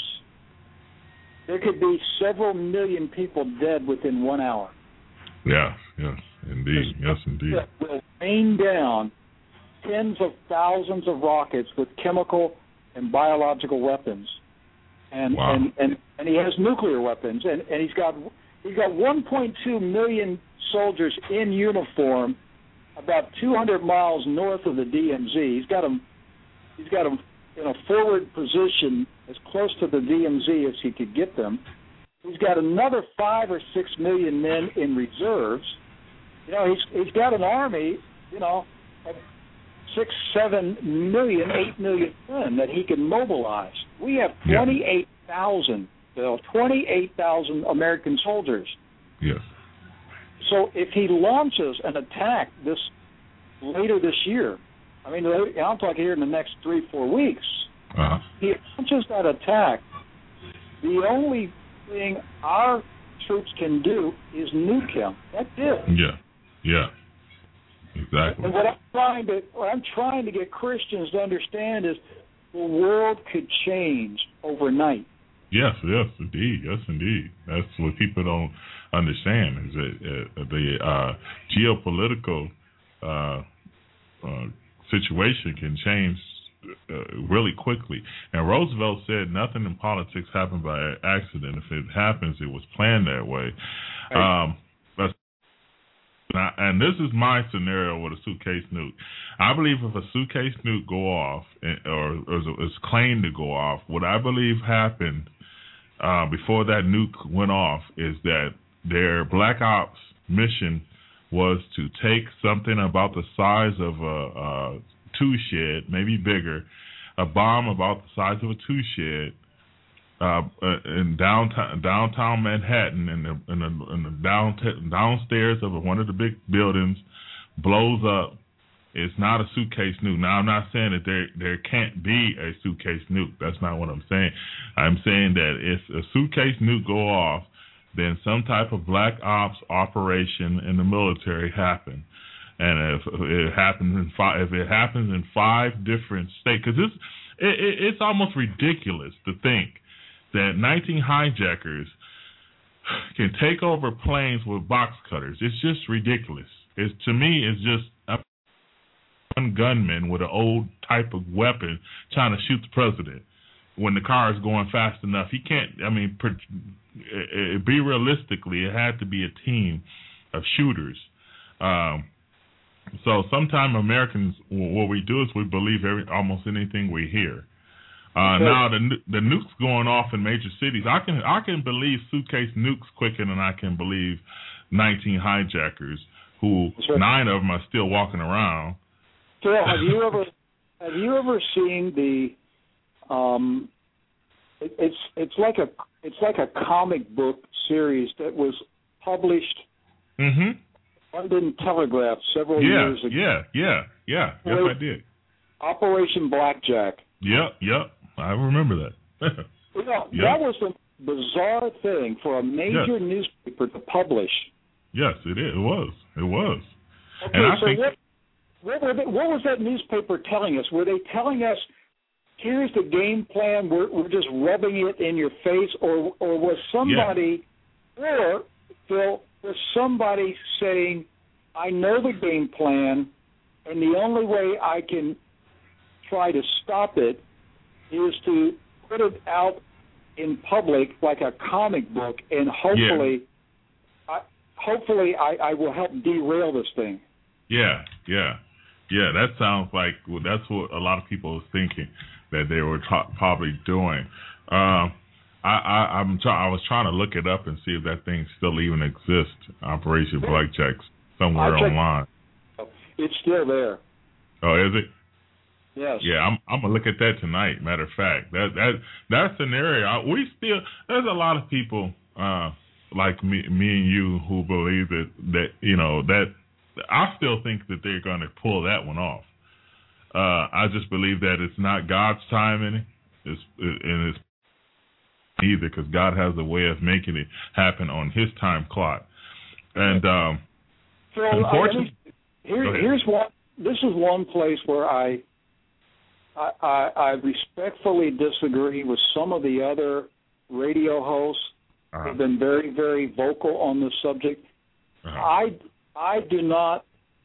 there could be several million people dead within one hour. Yes, yes, indeed. Yes, indeed. It will rain down tens of thousands of rockets with chemical and biological weapons. And wow. and, and, and he has nuclear weapons. And, and he's got he's got one point two million soldiers in uniform about two hundred miles north of the D M Z. He's got them he's got them in a forward position as close to the D M Z as he could get them. He's got another five or six million men in reserves. You know, he's he's got an army, you know, of six, seven million, eight million men that he can mobilize. We have twenty-eight thousand, Bill, twenty-eight thousand American soldiers. Yes. So if he launches an attack this later this year, I mean, I'm talking here in the next three, four weeks. Uh-huh. He launches that attack. The only thing our troops can do is nuke him. That's it. Yeah, yeah, exactly. And what I'm trying to what I'm trying to get Christians to understand is the world could change overnight. Yes, yes, indeed, yes, indeed. That's what people don't understand is that uh, the uh, geopolitical uh, uh, situation can change uh, really quickly. And Roosevelt said nothing in politics happened by accident. If it happens, it was planned that way. Right. Um, but now, and this is my scenario with a suitcase nuke. I believe if a suitcase nuke go off, or, or is claimed to go off, what I believe happened uh, before that nuke went off is that their Black Ops mission was to take something about the size of a, a tool shed, maybe bigger, a bomb about the size of a tool shed, uh, in downtown downtown Manhattan, in the, in the, in the down, downstairs of one of the big buildings, blows up. It's not a suitcase nuke. Now, I'm not saying that there there can't be a suitcase nuke. That's not what I'm saying. I'm saying that if a suitcase nuke go off, then some type of black ops operation in the military happened. And if it happens in five, if it happens in five different states, because it's it, it, it's almost ridiculous to think that nineteen hijackers can take over planes with box cutters. It's just ridiculous. It's to me, it's just a one gunman with an old type of weapon trying to shoot the president when the car is going fast enough. He can't. I mean, per, it, it, be realistically, it had to be a team of shooters. Um, So sometimes Americans, what we do is we believe every almost anything we hear. Uh, okay. Now the the nukes going off in major cities, I can I can believe suitcase nukes quicker than I can believe nineteen hijackers, who right. nine of them are still walking around. Phil, have you ever have you ever seen the? Um, it, it's it's like a it's like a comic book series that was published. Mm-hmm. London Telegraph several yeah, years ago. Yeah, yeah, yeah. Yes, I did. Operation Blackjack. Yep, yep. I remember that. you know, yep. That was a bizarre thing for a major yes. newspaper to publish. Yes, it is. It was. It was. Okay, and I so think, what, what, were they, what was that newspaper telling us? Were they telling us, here's the game plan, we're, we're just rubbing it in your face, or or was somebody, yeah. or, Phil, was somebody saying, I know the game plan, and the only way I can try to stop it is to put it out in public like a comic book, and hopefully, yeah. I, hopefully I, I will help derail this thing. Yeah, yeah, yeah. That sounds like well, that's what a lot of people was thinking that they were ta- probably doing. Um, I, I, I'm try- I was trying to look it up and see if that thing still even exists. Operation Blackjack somewhere online. It's still there. Oh, is it? Yes. Yeah, I'm I'm gonna look at that tonight. Matter of fact, that that that scenario, I, we still there's a lot of people uh, like me, me and you who believe that that you know that I still think that they're gonna pull that one off. Uh, I just believe that it's not God's timing, it's and it's either because God has a way of making it happen on His time clock. And um, so, unfortunately, uh, here, here's one. This is one place where I, I, I, I respectfully disagree with some of the other radio hosts uh-huh. who have been very, very vocal on this subject. Uh-huh. I, I do not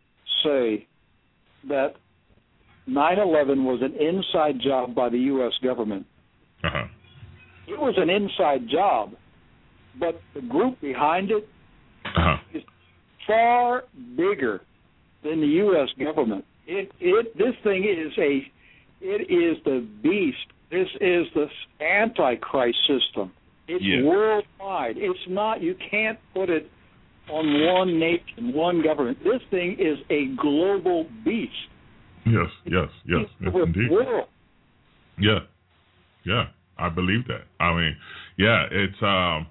say that nine eleven was an inside job by the U S government. Uh-huh. It was an inside job, but the group behind it uh-huh. is far bigger than the U S government. It it this thing is a it is the beast. This is the Antichrist system. It's yeah. worldwide. It's not. You can't put it on one nation, one government. This thing is a global beast. Yes, yes, yes, yes, indeed. World. Yeah, yeah. I believe that. I mean, yeah, it's um,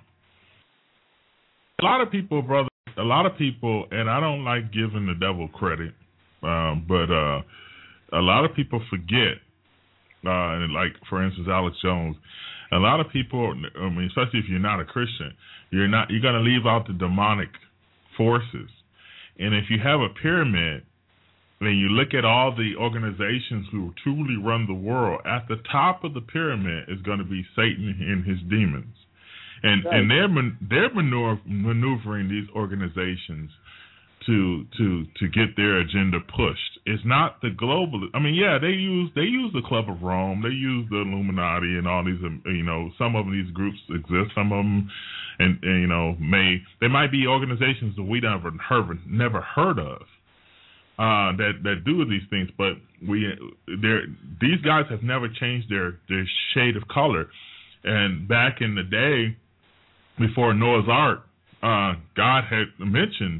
a lot of people, brother. A lot of people, and I don't like giving the devil credit, um, but uh, a lot of people forget. Uh, and like for instance, Alex Jones. A lot of people, I mean, especially if you're not a Christian, you're not. You're going to leave out the demonic forces. And if you have a pyramid, then you look at all the organizations who truly run the world. At the top of the pyramid is going to be Satan and his demons, and right. and they're they're maneuver, maneuvering these organizations to to to get their agenda pushed. It's not the global. I mean, yeah, they use they use the Club of Rome, they use the Illuminati, and all these. You know, some of these groups exist. Some of them, and, and you know, may they might be organizations that we never heard never heard of uh, that that do these things. But we they these guys have never changed their their shade of color. And back in the day, before Noah's Ark, uh, God had mentioned,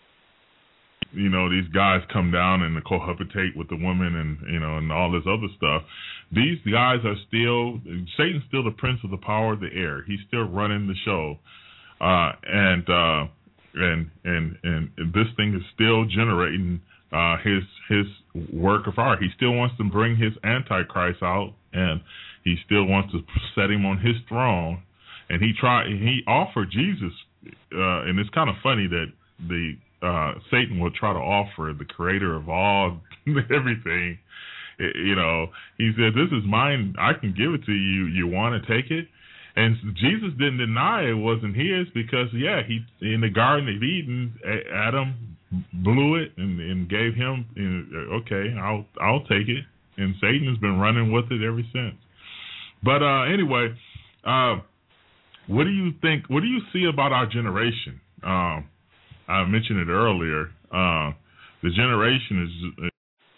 you know, these guys come down and cohabitate with the woman and, you know, and all this other stuff. These guys are still, Satan's still the prince of the power of the air. He's still running the show. Uh, and, uh, and, and, and this thing is still generating, uh, his, his work of art. He still wants to bring his Antichrist out, and he still wants to set him on his throne. And he tried, he offered Jesus, uh, and it's kind of funny that the, Uh, Satan will try to offer the creator of all everything. It, you know, he said, "This is mine. I can give it to you. You want to take it?" And Jesus didn't deny it wasn't his, because yeah, he in the Garden of Eden, Adam blew it and, and gave him. Okay, I'll I'll take it. And Satan has been running with it ever since. But uh, anyway, uh, what do you think? What do you see about our generation? Um, I mentioned it earlier. Uh, the generation is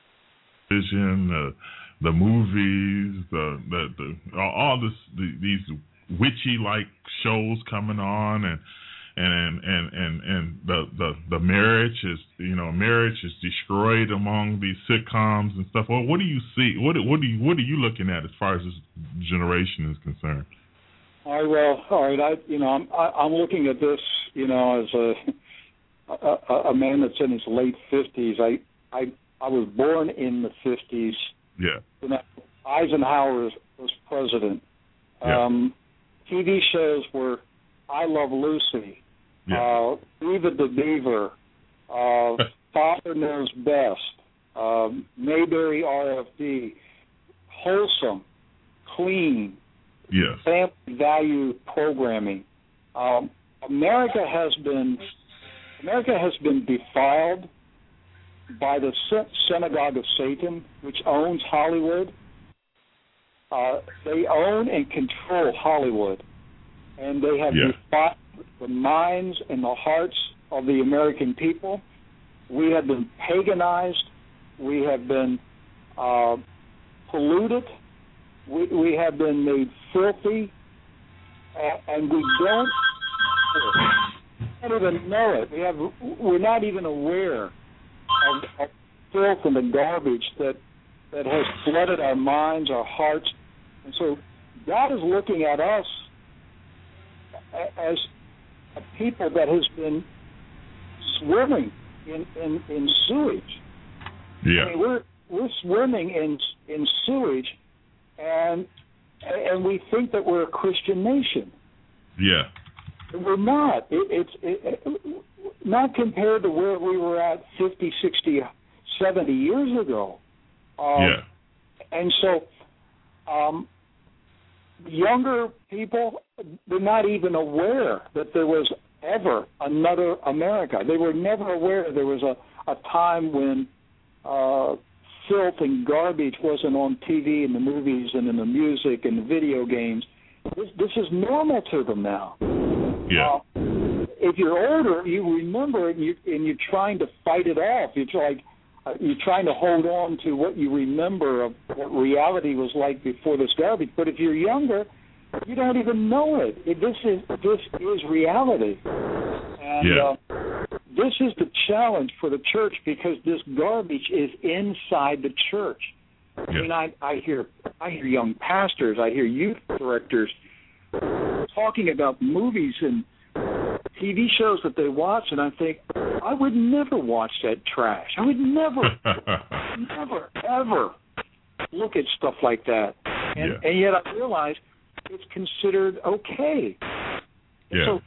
vision, uh, the movies, the the, the all this the, these witchy-like shows coming on, and and and and and the, the the marriage is you know marriage is destroyed among these sitcoms and stuff. Well, what do you see? What what do you what are you looking at as far as this generation is concerned? All right, well, all right. I you know I'm I, I'm looking at this you know as a A, a man that's in his late fifties. I, I I was born in the fifties. Yeah. When Eisenhower was, was president. Yeah. Um, T V shows were I Love Lucy, yeah. uh, Eva the Beaver, uh, Father Knows Best, uh, Mayberry R F D, wholesome, clean, yes. family value programming. Um, America has been America has been defiled by the synagogue of Satan, which owns Hollywood. Uh, they own and control Hollywood, and they have yeah. defiled the minds and the hearts of the American people. We have been paganized. We have been uh, polluted. We, we have been made filthy, and, and we don't... We don't even know it. We have, we're not even aware of, of filth and the garbage that that has flooded our minds, our hearts. And so God is looking at us as a people that has been swimming in, in, in sewage. Yeah. I mean, we're we're swimming in in sewage, and and we think that we're a Christian nation. Yeah. We're not. It, it's it, it, not compared to where we were at fifty, sixty, seventy years ago. Um, yeah. And so um, younger people, they're not even aware that there was ever another America. They were never aware there was a, a time when uh, filth and garbage wasn't on T V and the movies and in the music and the video games. This, this is normal to them now. Yeah. Uh, if you're older, you remember it, and, you, and you're trying to fight it off. It's like uh, you're trying to hold on to what you remember of what reality was like before this garbage. But if you're younger, you don't even know it. it this is this is reality, and yeah. uh, this is the challenge for the church, because this garbage is inside the church. Yeah. I mean, I, I hear I hear young pastors, I hear youth directors talking about movies and T V shows that they watch, and I think, I would never watch that trash. I would never, never, ever look at stuff like that. And, yeah. and yet I realize it's considered okay. Yeah. So,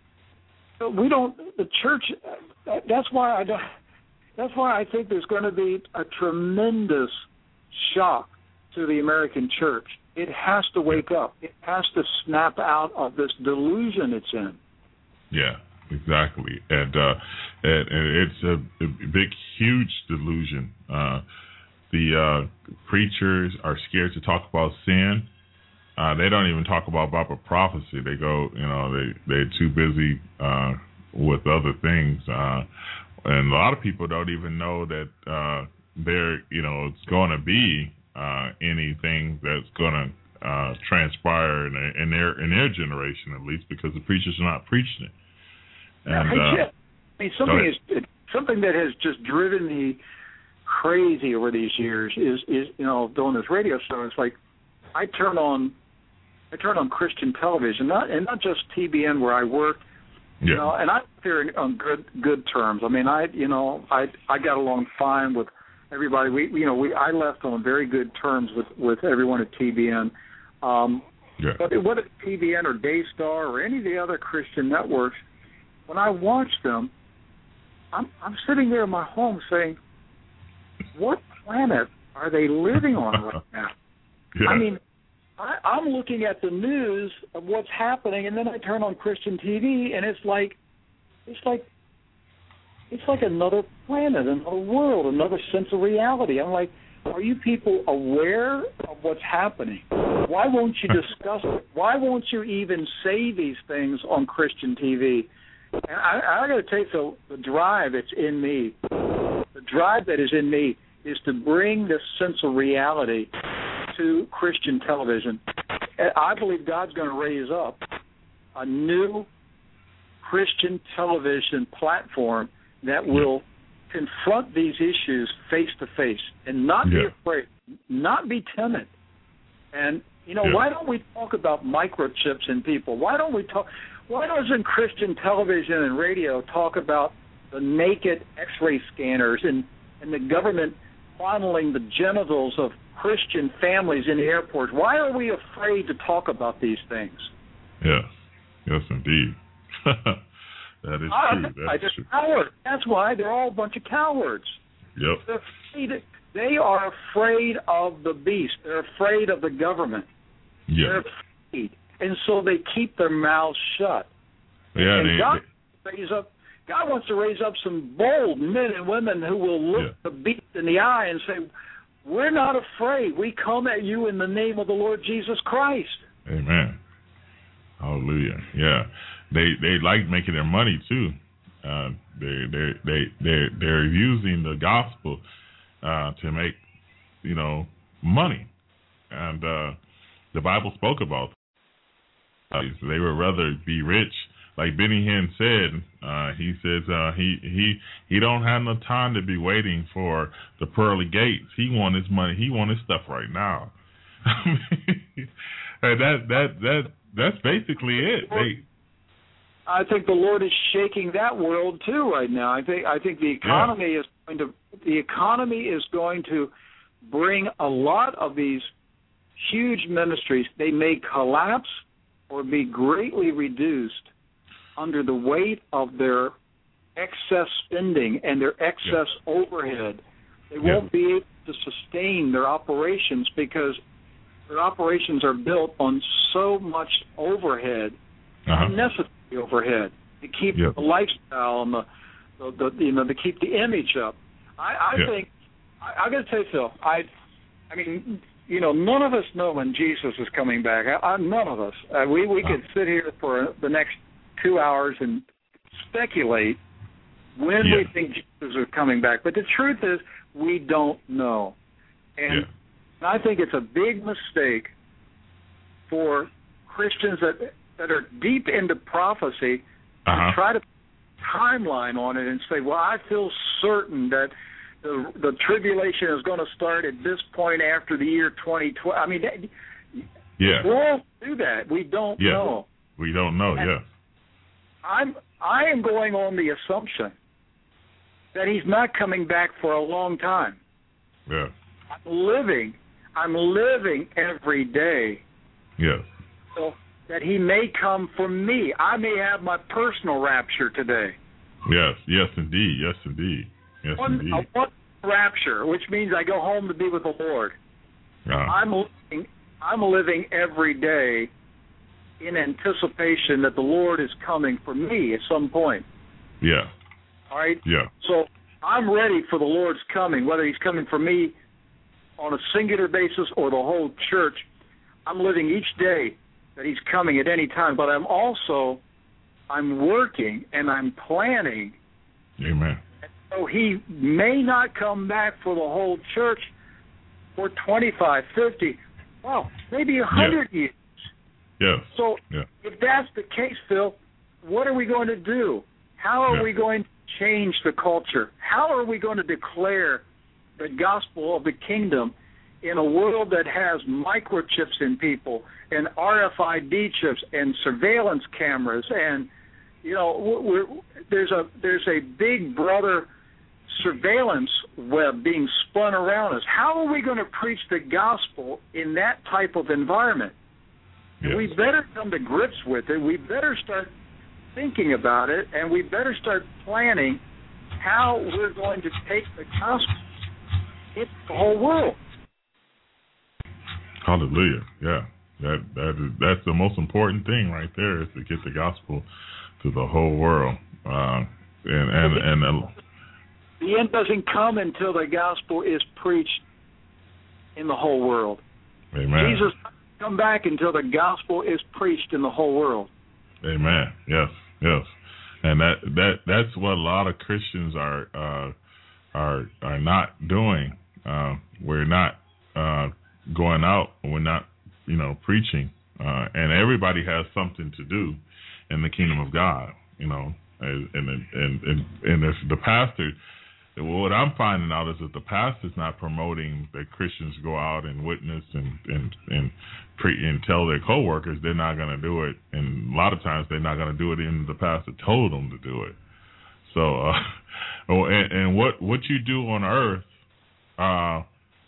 so we don't. The church. That's why I don't. That's why I think there's going to be a tremendous shock to the American church. It has to wake up. It has to snap out of this delusion it's in. Yeah, exactly. And, uh, and, and it's a, a big, huge delusion. Uh, the uh, preachers are scared to talk about sin. Uh, they don't even talk about Bible prophecy. They go, you know, they, they're too busy uh, with other things. Uh, and a lot of people don't even know that uh, there, you know, it's going to be uh, anything that's going to uh, transpire in, in their in their generation, at least, because the preachers are not preaching it. And, uh, I mean, something is something that has just driven me crazy over these years is is you know doing this radio show. It's like I turn on I turn on Christian television, not and not just T B N where I work. You yeah. know, and I'm here on good good terms. I mean, I you know I I got along fine with everybody. We you know we I left on very good terms with, with everyone at T B N. Um, yeah. But whether T B N or Daystar or any of the other Christian networks, when I watch them, I'm I'm sitting there in my home saying, what planet are they living on right now? Yeah. I mean. I, I'm looking at the news of what's happening, and then I turn on Christian T V, and it's like, it's like, it's like another planet, another world, another sense of reality. I'm like, are you people aware of what's happening? Why won't you discuss it? Why won't you even say these things on Christian T V? And I, I got to tell you, so the drive that's in me, the drive that is in me, is to bring this sense of reality to Christian television. I believe God's going to raise up a new Christian television platform that will confront these issues face to face and not yeah. be afraid, not be timid. And, you know, yeah. why don't we talk about microchips in people? Why don't we talk, why doesn't Christian television and radio talk about the naked X-ray scanners and, and the government funneling the genitals of Christian families in the airports? Why are we afraid to talk about these things? Yes, yes, indeed. That is I, true. I That's just true. cowards. That's why they're all a bunch of cowards. Yep. They're afraid, they are afraid of the beast. They're afraid of the government. Yeah. They're afraid, and so they keep their mouths shut. Yeah. And they, God they, raise up. God wants to raise up some bold men and women who will look yeah. the beast in the eye and say, we're not afraid. We come at you in the name of the Lord Jesus Christ. Amen. Hallelujah. Yeah. They they like making their money too. Uh, they they they they they're using the gospel uh, to make you know money, and uh, the Bible spoke about uh, they would rather be rich. Like Benny Hinn said, uh, he says uh, he he he don't have no time to be waiting for the pearly gates. He want his money. He want his stuff right now. and that that that that's basically it. They, I think the Lord is shaking that world too right now. I think I think the economy yeah. is going to the economy is going to bring a lot of these huge ministries. They may collapse or be greatly reduced under the weight of their excess spending and their excess yeah. overhead. They yeah. won't be able to sustain their operations because their operations are built on so much overhead, uh-huh. unnecessary overhead, to keep yep. the lifestyle and the, the, the you know to keep the image up. I, I yep. think I, I got to tell you, Phil. I, I mean, you know, none of us know when Jesus is coming back. I, I, none of us. Uh, we we could sit here for the next two hours and speculate when yeah. we think Jesus is coming back. But the truth is, we don't know. And yeah. I think it's a big mistake for Christians that that are deep into prophecy uh-huh. to try to timeline on it and say, well, I feel certain that the the tribulation is going to start at this point after the year twenty twelve. I mean, that, yeah. we won't do that. We don't yeah. know. We don't know, and yeah. I'm I am going on the assumption that he's not coming back for a long time. Yeah. I'm living, I'm living every day yeah. that he may come for me. I may have my personal rapture today. Yes, yes, indeed, yes, indeed, yes, one, indeed. A one rapture, which means I go home to be with the Lord. Uh, I'm living, I'm living every day in anticipation that the Lord is coming for me at some point. Yeah. All right? Yeah. So I'm ready for the Lord's coming, whether he's coming for me on a singular basis or the whole church. I'm living each day that he's coming at any time, but I'm also, I'm working and I'm planning. Amen. So he may not come back for the whole church for twenty-five, fifty, well, maybe one hundred yeah. years. Yes. So yeah. if that's the case, Phil, what are we going to do? How are yeah. we going to change the culture? How are we going to declare the gospel of the kingdom in a world that has microchips in people and R F I D chips and surveillance cameras and, you know, we're, there's a there's a big brother surveillance web being spun around us. How are we going to preach the gospel in that type of environment? Yes. We better come to grips with it. We better start thinking about it, and we better start planning how we're going to take the gospel into the whole world. Hallelujah. Yeah. That that is that's the most important thing right there is to get the gospel to the whole world. Uh, and and and uh, the end doesn't come until the gospel is preached in the whole world. Amen. Jesus doesn't come back until the gospel is preached in the whole world. Amen. Yes. Yes. And that that that's what a lot of Christians are uh, are are not doing. Uh, we're not uh, going out. We're not, you know, preaching. Uh, and everybody has something to do in the kingdom of God. You know, and and and and, and if the pastor. What I'm finding out is that the pastor's not promoting that Christians go out and witness and and and, pre- and tell their coworkers they're not going to do it, and a lot of times they're not going to do it, and the pastor told them to do it. So, uh, oh, and, and what what you do on earth uh,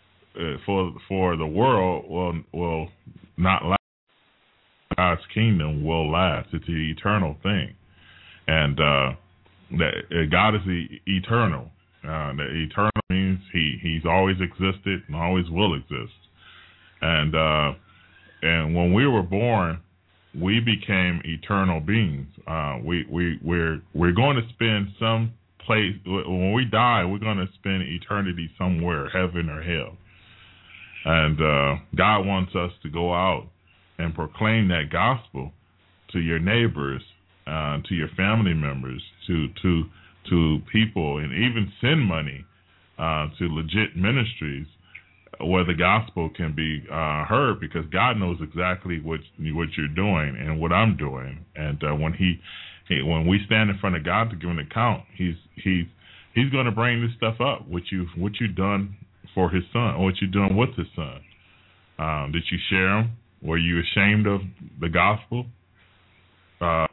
for for the world will will not last. God's kingdom will last. It's an eternal thing, and uh, that God is the eternal. Uh, the eternal means he, he's always existed and always will exist. And uh, and when we were born, we became eternal beings. Uh, we we we're we're going to spend some place when we die. We're going to spend eternity somewhere, heaven or hell. And uh, God wants us to go out and proclaim that gospel to your neighbors, uh, to your family members, to to to people, and even send money uh, to legit ministries where the gospel can be uh, heard, because God knows exactly what what you're doing and what I'm doing. And uh, when he, he when we stand in front of God to give an account, he's he's he's going to bring this stuff up. What you what you done for his son, or what you doing with his son? Um, did you share him? Were you ashamed of the gospel? Uh,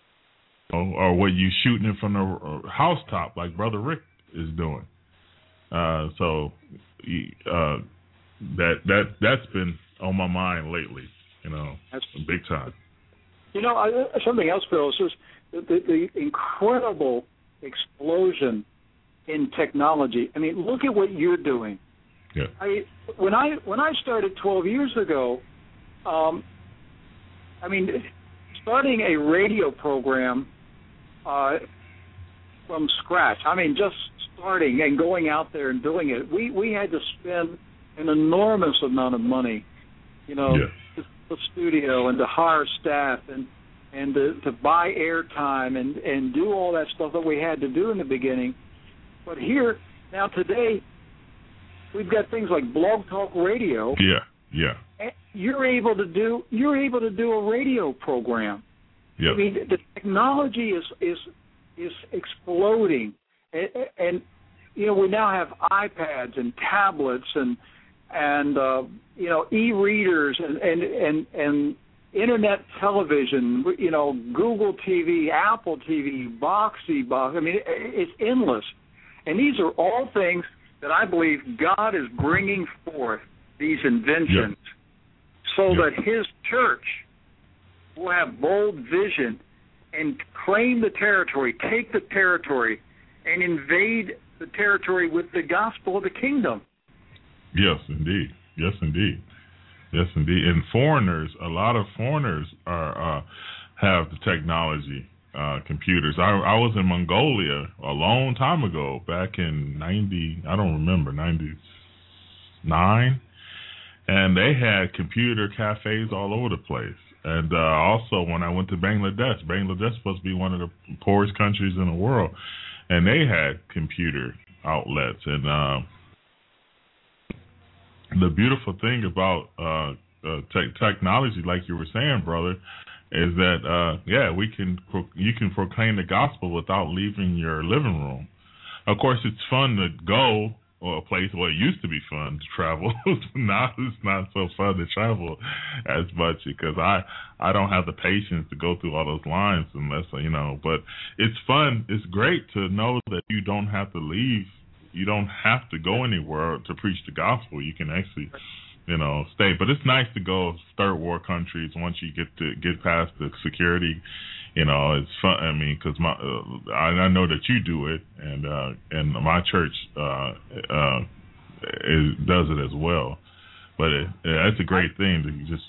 Or were you shooting it from the housetop like Brother Rick is doing? Uh, so uh, that that that's been on my mind lately. You know, that's big time. You know, I, something else, Phil, is just the, the, the incredible explosion in technology. I mean, look at what you're doing. Yeah. I when I when I started twelve years ago, um, I mean, starting a radio program. Uh, from scratch. I mean, just starting and going out there and doing it. We we had to spend an enormous amount of money, you know, yeah. to the studio and to hire staff and and to, to buy airtime and and do all that stuff that we had to do in the beginning. But here now today, we've got things like Blog Talk Radio. Yeah, yeah. And you're able to do you're able to do a radio program. Yep. I mean, the technology is is is exploding, and, and you know we now have iPads and tablets and and uh, you know e-readers and, and and and internet television. You know, Google T V, Apple T V, Boxy Box. I mean, it, it's endless, and these are all things that I believe God is bringing forth these inventions, yep. so yep. that His church will have bold vision and claim the territory, take the territory, and invade the territory with the gospel of the kingdom. Yes, indeed. Yes, indeed. Yes, indeed. And foreigners, a lot of foreigners are uh, have the technology, uh, computers. I, I was in Mongolia a long time ago, back in ninety, I don't remember, ninety-nine, and they had computer cafes all over the place. And uh, also, when I went to Bangladesh, Bangladesh is supposed to be one of the poorest countries in the world, and they had computer outlets. And uh, the beautiful thing about uh, uh, te- technology, like you were saying, brother, is that uh, yeah, we can pro- you can proclaim the gospel without leaving your living room. Of course, it's fun to go or a place where it used to be fun to travel. Now it's not so fun to travel as much because I I don't have the patience to go through all those lines unless, you know, but it's fun. It's great to know that you don't have to leave. You don't have to go anywhere to preach the gospel. You can actually, you know, stay. But it's nice to go third world countries once you get to get past the security. You know, it's fun. I mean, because my uh, I, I know that you do it, and uh, and my church uh, uh, is, does it as well. But it, it's a great thing to just.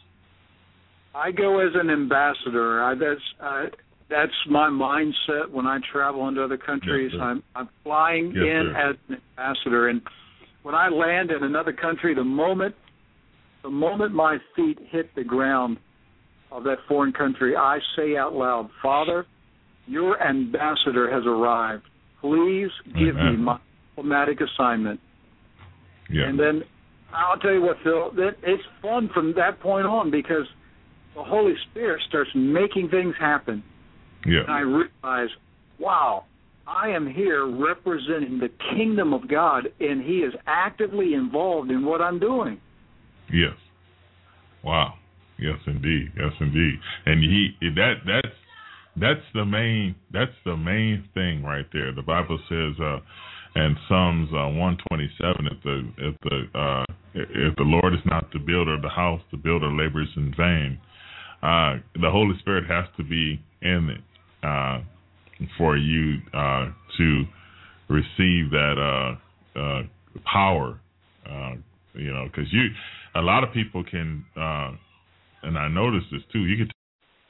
I go as an ambassador. I, that's uh, that's my mindset when I travel into other countries. Yes, I'm I'm flying yes, in sir. as an ambassador, and when I land in another country, the moment the moment my feet hit the ground of that foreign country, I say out loud, Father, your ambassador has arrived. Please give mm-hmm. me my diplomatic assignment. Yeah. And then I'll tell you what, Phil, that it's fun from that point on because the Holy Spirit starts making things happen. Yeah. And I realize, wow, I am here representing the kingdom of God, and He is actively involved in what I'm doing. Yes. Wow. Yes, indeed. Yes, indeed. And he that that's that's the main that's the main thing right there. The Bible says uh, in Psalms uh, one twenty-seven, if the if the uh, if the Lord is not the builder of the house, the builder labors in vain. Uh, the Holy Spirit has to be in it uh, for you uh, to receive that uh, uh, power. Uh, you know, because you a lot of people can. Uh, And I noticed this too. You could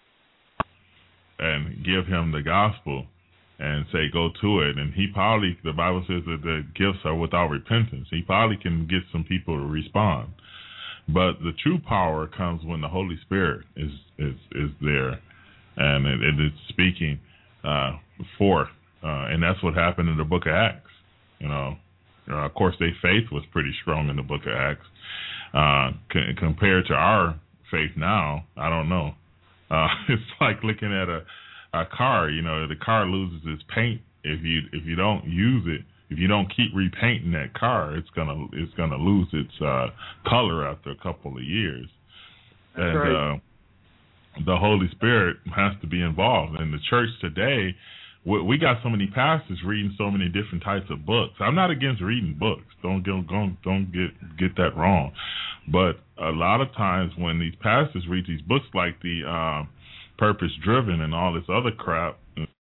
and give him the gospel and say, go to it. And he probably, the Bible says that the gifts are without repentance. He probably can get some people to respond. But the true power comes when the Holy Spirit is is, is there and it, it is speaking uh, forth. Uh, and that's what happened in the book of Acts. You know, uh, of course, their faith was pretty strong in the book of Acts uh, c- compared to our faith now. I don't know. Uh, it's like looking at a, a car. You know, the car loses its paint if you if you don't use it. If you don't keep repainting that car, it's gonna it's gonna lose its uh, color after a couple of years. That's and right. uh, the Holy Spirit has to be involved. In the church today, we, we got so many pastors reading so many different types of books. I'm not against reading books. Don't get don't, don't get get that wrong. But a lot of times when these pastors read these books like the uh, Purpose Driven and all this other crap,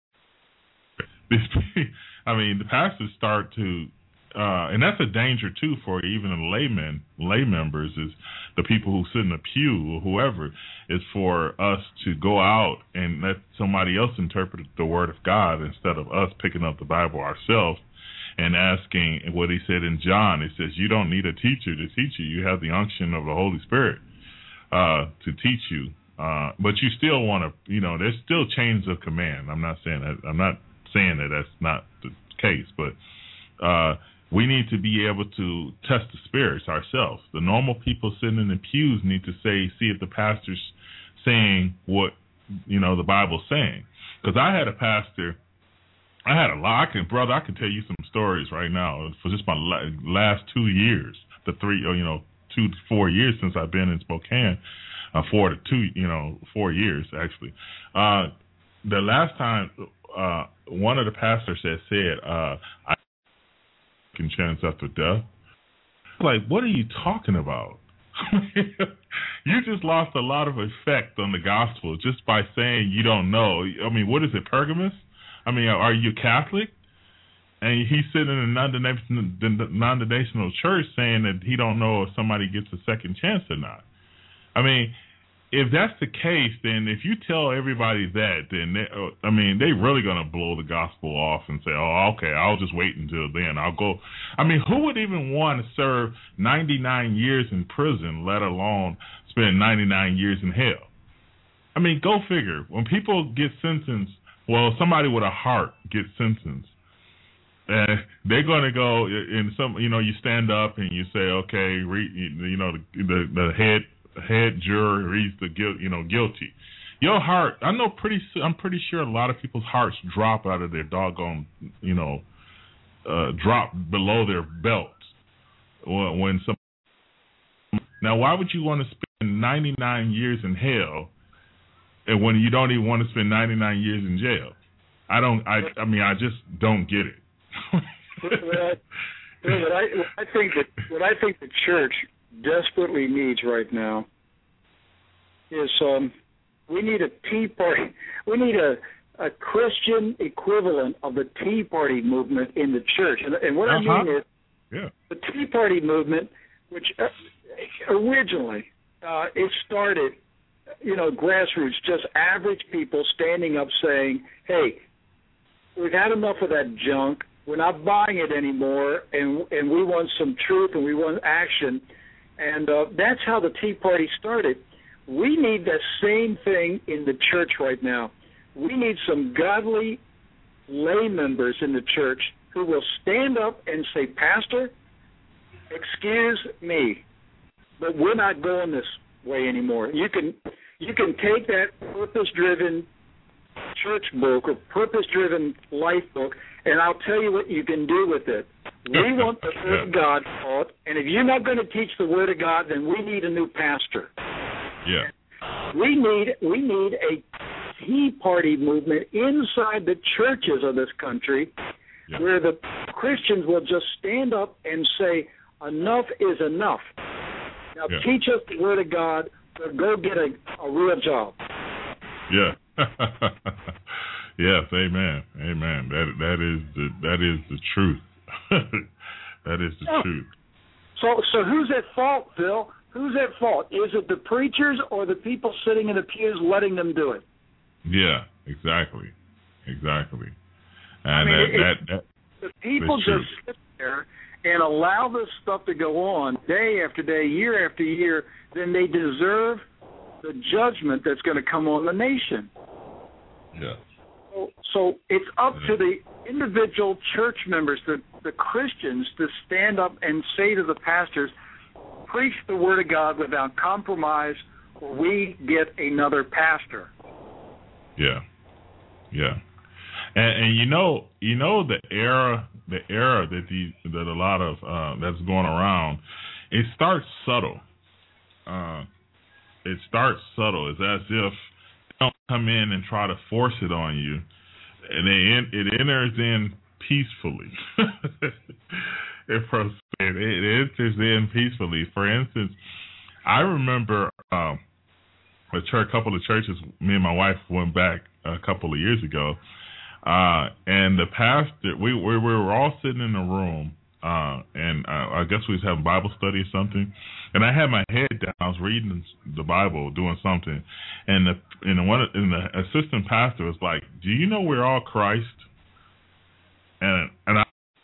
these, I mean, the pastors start to, uh, and that's a danger too for even the laymen, lay members, is the people who sit in the pew or whoever, is for us to go out and let somebody else interpret the Word of God instead of us picking up the Bible ourselves. And asking what he said in John, it says, you don't need a teacher to teach you. You have the unction of the Holy Spirit uh, to teach you. Uh, but you still want to, you know, there's still chains of command. I'm not saying that. I'm not saying that that's not the case. But uh, we need to be able to test the spirits ourselves. The normal people sitting in the pews need to say, see if the pastor's saying what, you know, the Bible's saying. Because I had a pastor. I had a lot. I can, brother, I can tell you some stories right now for just my last two years, the three, or, you know, two to four years since I've been in Spokane, uh, four to two, you know, four years actually. Uh, the last time, uh, one of the pastors had said, uh, I can chance after death. Like, what are you talking about? you just lost a lot of effect on the gospel just by saying you don't know. I mean, what is it, Pergamus? I mean, are you Catholic? And he's sitting in a non-denominational church saying that he don't know if somebody gets a second chance or not. I mean, if that's the case, then if you tell everybody that, then they, I mean, they really gonna blow the gospel off and say, "Oh, okay, I'll just wait until then. I'll go." I mean, who would even want to serve ninety-nine years in prison, let alone spend ninety-nine years in hell? I mean, go figure. When people get sentenced, well, somebody with a heart gets sentenced. And they're going to go in some, you know, you stand up and you say, okay, re, you know, the, the the head head juror reads the guilt, you know, guilty. Your heart, I know pretty, I'm pretty sure a lot of people's hearts drop out of their doggone, you know, uh, drop below their belts when some. Now, why would you want to spend ninety-nine years in hell, and when you don't even want to spend ninety-nine years in jail? I don't. I. I mean, I just don't get it. what, I, what, I, what I think that what I think the church desperately needs right now is um, we need a Tea Party. We need a, a Christian equivalent of the Tea Party movement in the church. And, and what uh-huh. I mean is yeah. the Tea Party movement, which uh, originally uh, it started, you know, grassroots, just average people standing up saying, "Hey, we've had enough of that junk. We're not buying it anymore, and and we want some truth and we want action." And uh, that's how the Tea Party started. We need that same thing in the church right now. We need some godly lay members in the church who will stand up and say, "Pastor, excuse me, but we're not going this way anymore. You can you can take that purpose-driven church book or purpose-driven life book, and I'll tell you what you can do with it. We want the Word of God taught, and if you're not going to teach the Word of God, then we need a new pastor. Yeah, we need we need a Tea Party movement inside the churches of this country, yeah. where the Christians will just stand up and say, "Enough is enough. Now yeah. teach us the Word of God, or go get a, a real job." Yeah. Yes, amen, amen. That that is the that is the truth. That is the yeah. truth. So, so who's at fault, Phil? Who's at fault? Is it the preachers or the people sitting in the pews letting them do it? Yeah, exactly, exactly. And I mean, that, it, that, that the people just true. sit there and allow this stuff to go on day after day, year after year, then they deserve the judgment that's going to come on the nation. Yeah. So, so it's up yeah. to the individual church members, the, the Christians, to stand up and say to the pastors, "Preach the Word of God without compromise, or we get another pastor." Yeah, yeah, and, and you know, you know the era, the era that these that a lot of uh, that's going around, it starts subtle. Uh, it starts subtle. It's as if they don't come in and try to force it on you, and they it enters in peacefully. it, it enters in peacefully. For instance, I remember um, a church, couple of churches. Me and my wife went back a couple of years ago, uh, and the pastor. We, we we were all sitting in a room. Uh, and uh, I guess we was having Bible study or something, and I had my head down. I was reading the Bible, doing something, and the and the one and the assistant pastor was like, "Do you know we're all Christ?" And and I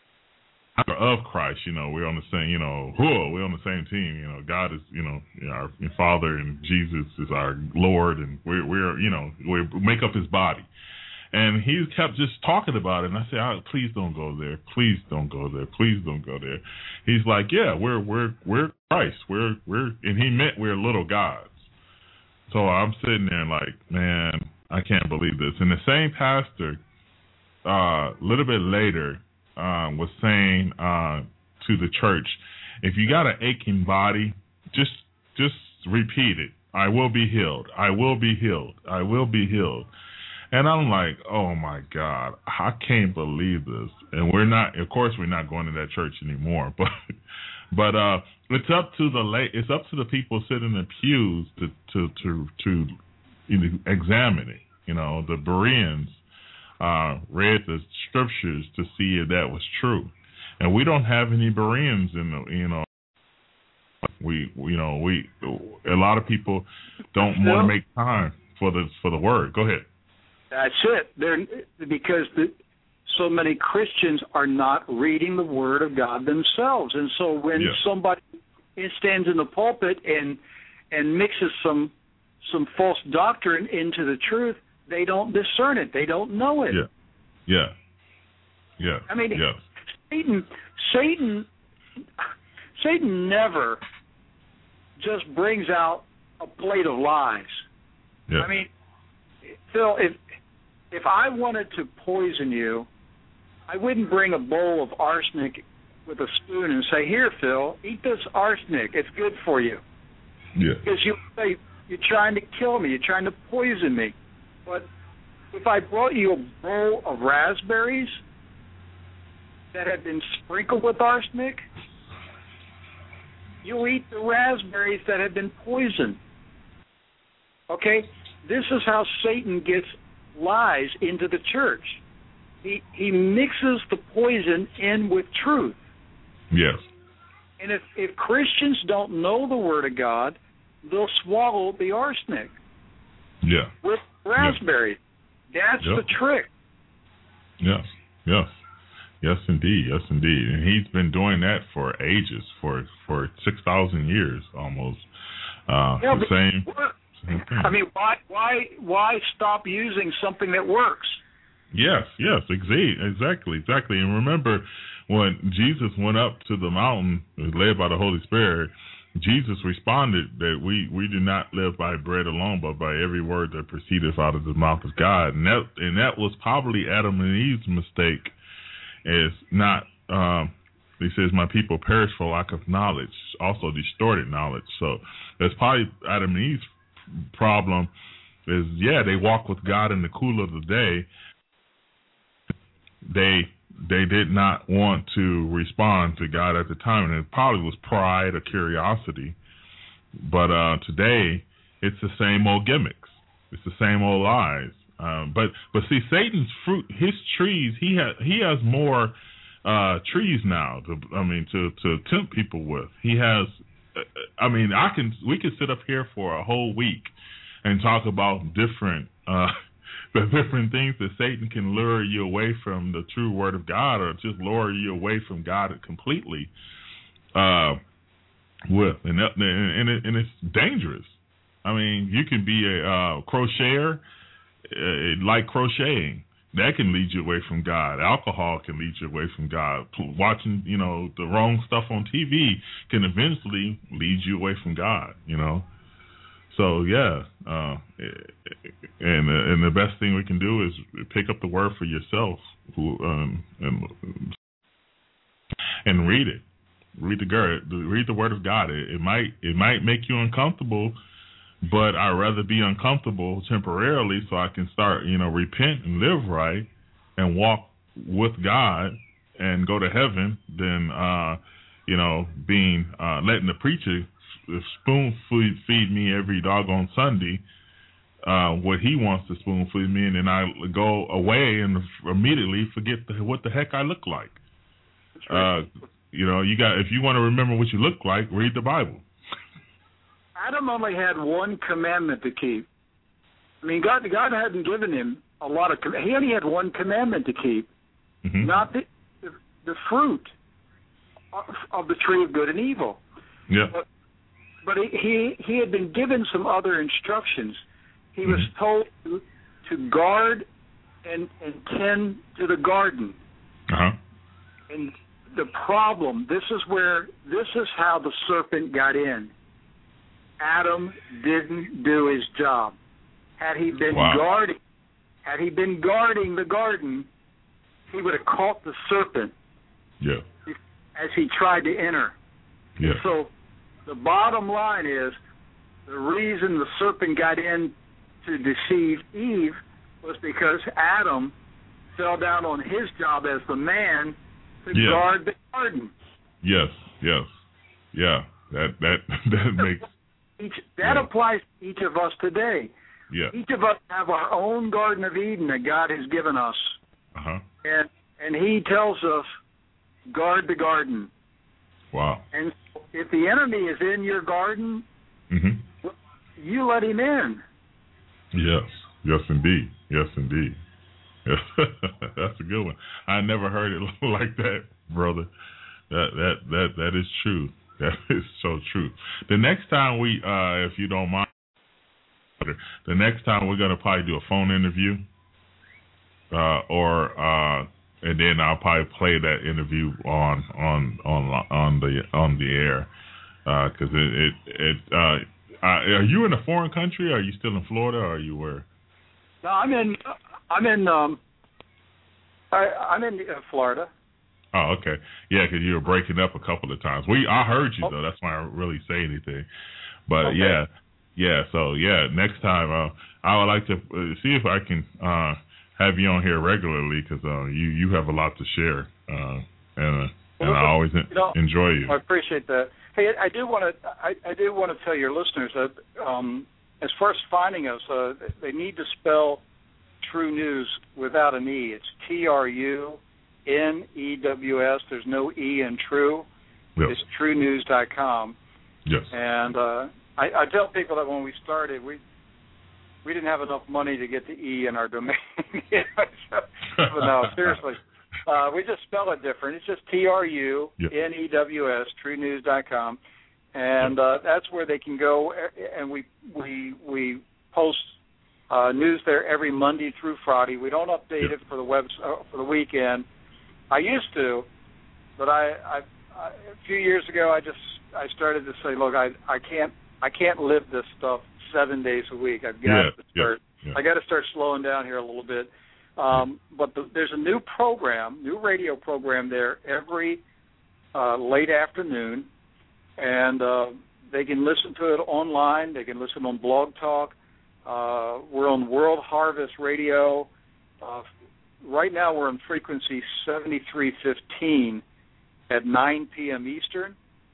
of Christ, you know, we're on the same, you know, whoa, we're on the same team. You know, God is, you know, our Father, and Jesus is our Lord, and we're we're you know we make up His body. And he kept just talking about it, and I said, oh, "Please don't go there. Please don't go there. Please don't go there." He's like, "Yeah, we're we're we're Christ. We're we're," and he meant we're little gods. So I'm sitting there like, man, I can't believe this. And the same pastor, uh, a little bit later, uh, was saying uh, to the church, "If you got an aching body, just just repeat it. I will be healed. I will be healed. I will be healed." And I'm like, oh, my God, I can't believe this. And we're not, of course, we're not going to that church anymore. But, but uh, it's up to the lay, it's up to the people sitting in the pews to to to, to you know, examine it. You know, the Bereans uh, read the scriptures to see if that was true, and we don't have any Bereans in the, you know. We, you know, we a lot of people don't want to make time for the for the word. Go ahead. That's it. They're because the, so many Christians are not reading the Word of God themselves, and so when yeah. somebody stands in the pulpit and and mixes some some false doctrine into the truth, they don't discern it. They don't know it. Yeah, yeah, yeah. I mean, yeah. Satan, Satan, Satan never just brings out a plate of lies. Yeah. I mean, Phil, if if I wanted to poison you, I wouldn't bring a bowl of arsenic with a spoon and say, "Here, Phil, eat this arsenic. It's good for you." Yeah. Because you say you're trying to kill me, you're trying to poison me. But if I brought you a bowl of raspberries that had been sprinkled with arsenic, you'll eat the raspberries that have been poisoned. Okay? This is how Satan gets lies into the church. He he mixes the poison in with truth. Yes. And if, if Christians don't know the Word of God, they'll swallow the arsenic. Yeah. With raspberries. Yeah. That's yep. the trick. Yes. Yes. Yes, indeed. Yes, indeed. And he's been doing that for ages, for for six thousand years almost. Uh, yeah, the same, same thing. I mean, why why why stop using something that works? Yes, yes, exactly, exactly. And remember, when Jesus went up to the mountain, led by the Holy Spirit, Jesus responded that we, we do not live by bread alone, but by every word that proceedeth out of the mouth of God. And that and that was probably Adam and Eve's mistake. Is not, um, he says, my people perish for lack of knowledge, also distorted knowledge. So that's probably Adam and Eve's problem is, yeah, they walk with God in the cool of the day. They they did not want to respond to God at the time, and it probably was pride or curiosity. But uh, today, it's the same old gimmicks. It's the same old lies. Um, but but see, Satan's fruit, his trees, he has he has more uh, trees now. To, I mean, to, to tempt people with. He has. I mean, I can we can sit up here for a whole week and talk about different uh, the different things that Satan can lure you away from the true Word of God, or just lure you away from God completely. Uh, with and that, and, it, and it's dangerous. I mean, you can be a uh, crocheter. Uh, like crocheting, that can lead you away from God. Alcohol can lead you away from God. Watching, you know, the wrong stuff on T V can eventually lead you away from God. You know, so yeah, uh, and uh, and the best thing we can do is pick up the Word for yourself, who um, and and read it. Read the read the Word of God. It, it might it might make you uncomfortable. But I'd rather be uncomfortable temporarily so I can start, you know, repent and live right and walk with God and go to heaven than, uh, you know, being, uh, letting the preacher spoon feed me every doggone Sunday, uh, what he wants to spoon feed me, and then I go away and immediately forget the, what the heck I look like. Right. Uh, you know, you got if you want to remember what you look like, read the Bible. Adam only had one commandment to keep. I mean, God, God hadn't given him a lot of. He only had one commandment to keep, mm-hmm. not the, the the fruit of, of the tree of good and evil. Yeah. But, but he, he he had been given some other instructions. He mm-hmm. was told to, to guard and and tend to the garden. Uh-huh. And the problem, this is where this is how the serpent got in. Adam didn't do his job. Had he been wow. guarding, had he been guarding the garden, he would have caught the serpent. Yeah. As he tried to enter. Yeah. So, the bottom line is the reason the serpent got in to deceive Eve was because Adam fell down on his job as the man to yeah. guard the garden. Yes. Yes. Yeah. That that that makes each that yeah. applies to each of us today. Yeah. Each of us have our own Garden of Eden that God has given us. Uh-huh. And and he tells us, guard the garden. Wow. And if the enemy is in your garden, mm-hmm. you let him in. Yes. Yes, indeed. Yes, indeed. That's a good one. I never heard it like that, brother. That that that that is true. That is so true. The next time we, uh, if you don't mind, the next time we're gonna probably do a phone interview, uh, or uh, and then I'll probably play that interview on on on on the on the air, because uh, it it, it uh, uh, are you in a foreign country? Or are you still in Florida? Or are you where? No, I'm in. I'm in. Um, I, I'm in uh, Florida. Oh, okay. Yeah, because you were breaking up a couple of times. We, I heard you, though. That's why I don't really say anything. But, okay. yeah. Yeah, so, yeah, next time uh, I would like to uh, see if I can uh, have you on here regularly, because uh, you, you have a lot to share, uh, and uh, and I always en- you know, enjoy you. I appreciate that. Hey, I do want to I, I do want to tell your listeners that um, as far as finding us, uh, they need to spell True News without an E. It's T R U N E W S. There's no E in True. Yep. It's true news dot com. Yes. And uh, I, I tell people that when we started, we we didn't have enough money to get the E in our domain. so, but no, seriously. Uh, we just spell it different. It's just T R U N E W S, true news dot com. And uh, that's where they can go, and we we we post uh, news there every Monday through Friday. We don't update it for the web uh, for the weekend. I used to, but I, I, I a few years ago I just I started to say, look, I I can't I can't live this stuff seven days a week. I've got yeah, to start. Yeah, yeah. I got to start slowing down here a little bit. Um, but the, there's a new program, new radio program there every uh, late afternoon, and uh, they can listen to it online. They can listen on Blog Talk. Uh, we're on World Harvest Radio. Uh, right now we're on frequency seventy-three fifteen at nine p.m. Eastern,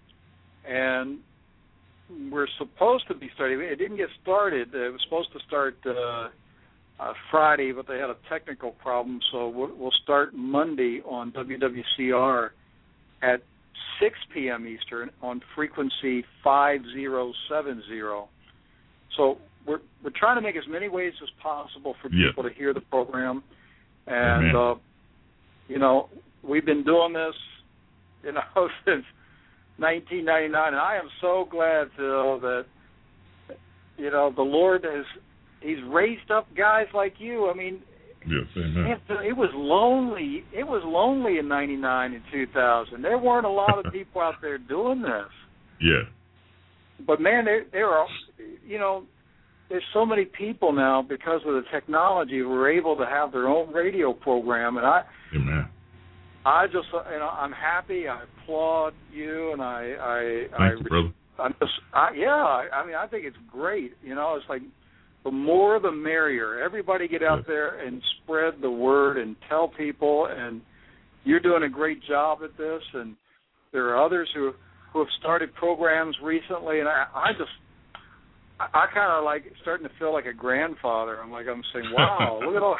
and we're supposed to be starting. It didn't get started. It was supposed to start uh, uh, Friday, but they had a technical problem, so we'll, we'll start Monday on W W C R at six p.m. Eastern on frequency five zero seven zero. So we're we're trying to make as many ways as possible for yeah. people to hear the program, and uh, you know we've been doing this, you know, since nineteen ninety-nine, and I am so glad, Phil, that you know the Lord has He's raised up guys like you. I mean, yes, amen. It was lonely. It was lonely in ninety-nine and two thousand. There weren't a lot of people out there doing this. Yeah. But man, there there are, you know, there's so many people now because of the technology who are able to have their own radio program, and I. Amen. I just, you know, I'm happy. I applaud you, and I, I, Thank I, you, brother. I'm just, I, yeah. I, I mean, I think it's great. You know, it's like the more the merrier. Everybody get out yeah. there and spread the word and tell people. And you're doing a great job at this. And there are others who who have started programs recently, and I, I just, I, I kind of like starting to feel like a grandfather. I'm like, I'm saying, wow, look at all,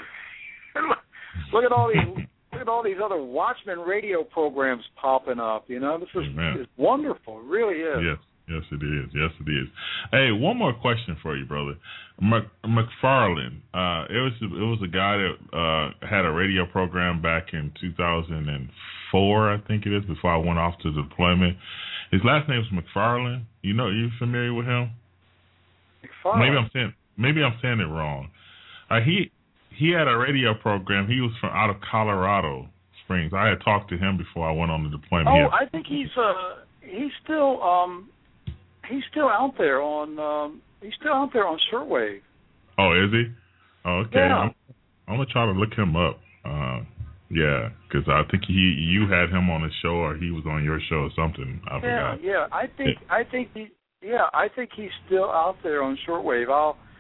look at all these. Look at all these other Watchman radio programs popping up. You know, this is, is wonderful. It really is. Yes, yes, it is. Yes, it is. Hey, one more question for you, brother. Mc, McFarland. Uh, it was it was a guy that uh, had a radio program back in two thousand four, I think it is, before I went off to deployment. His last name is McFarland. You know, are you familiar with him? McFarland. Maybe I'm saying maybe I'm saying it wrong. Uh, he. He had a radio program. He was from out of Colorado Springs. I had talked to him before I went on the deployment. Oh, I think he's uh he's still um he's still out there on um he's still out there on shortwave. Oh, is he? Oh, okay. Yeah. I'm, I'm gonna try to look him up. Uh, yeah, because I think he you had him on a show or he was on your show or something. I yeah, forgot. Yeah, I think I think he yeah I think he's still out there on shortwave. I'll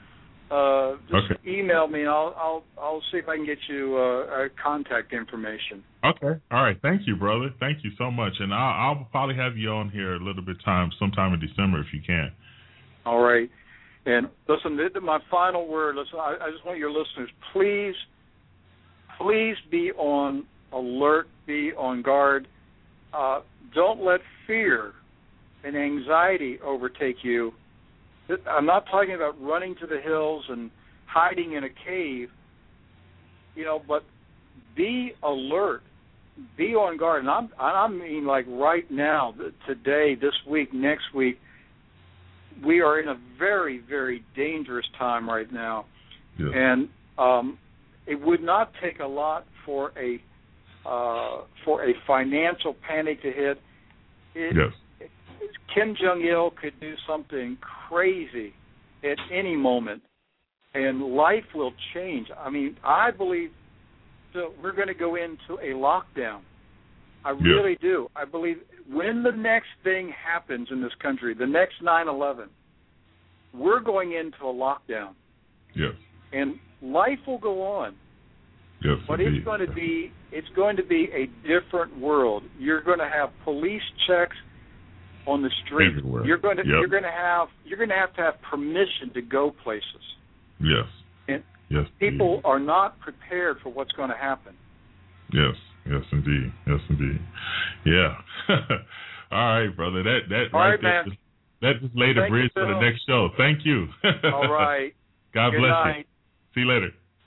Uh, just okay. email me, and I'll I'll I'll see if I can get you uh, uh, contact information. Okay. All right. Thank you, brother. Thank you so much. And I'll, I'll probably have you on here a little bit time, sometime in December if you can. All right. And listen, my final word. Listen, I, I just want your listeners, please, please be on alert, be on guard. Uh, don't let fear and anxiety overtake you. I'm not talking about running to the hills and hiding in a cave, you know, but be alert, be on guard. And I'm, I mean, like right now, today, this week, next week, we are in a very, very dangerous time right now. Yeah. And um, it would not take a lot for a uh, for a financial panic to hit. It, yes. Kim Jong-il could do something crazy at any moment, and life will change. I mean, I believe that we're going to go into a lockdown. I really yeah. do. I believe when the next thing happens in this country, the next nine eleven, we're going into a lockdown. Yes. And life will go on. Yes, but indeed. it's going to be it's going to be a different world. You're going to have police checks on the street. Everywhere. You're going to yep. you're going to have you're going to have to have permission to go places. Yes. And yes. people indeed. are not prepared for what's going to happen. Yes. Yes, indeed. Yes, indeed. Yeah. All right, brother. That that All right, right, there, man. That just laid a Thank bridge you, for the Bill. next show. Thank you. All right. God Good bless night. you. See you later.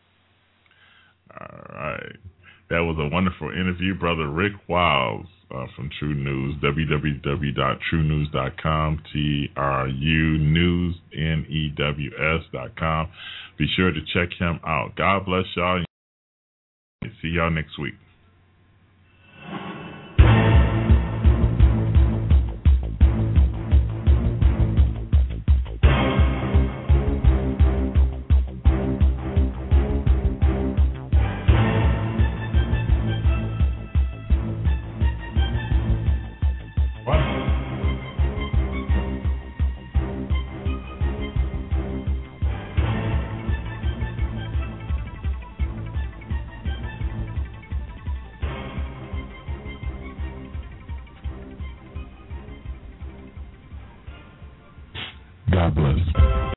All right. That was a wonderful interview, Brother Rick Wiles uh, from True News, w w w dot true news dot com, T R U News, N E W S dot com. Be sure to check him out. God bless y'all. See y'all next week. God bless.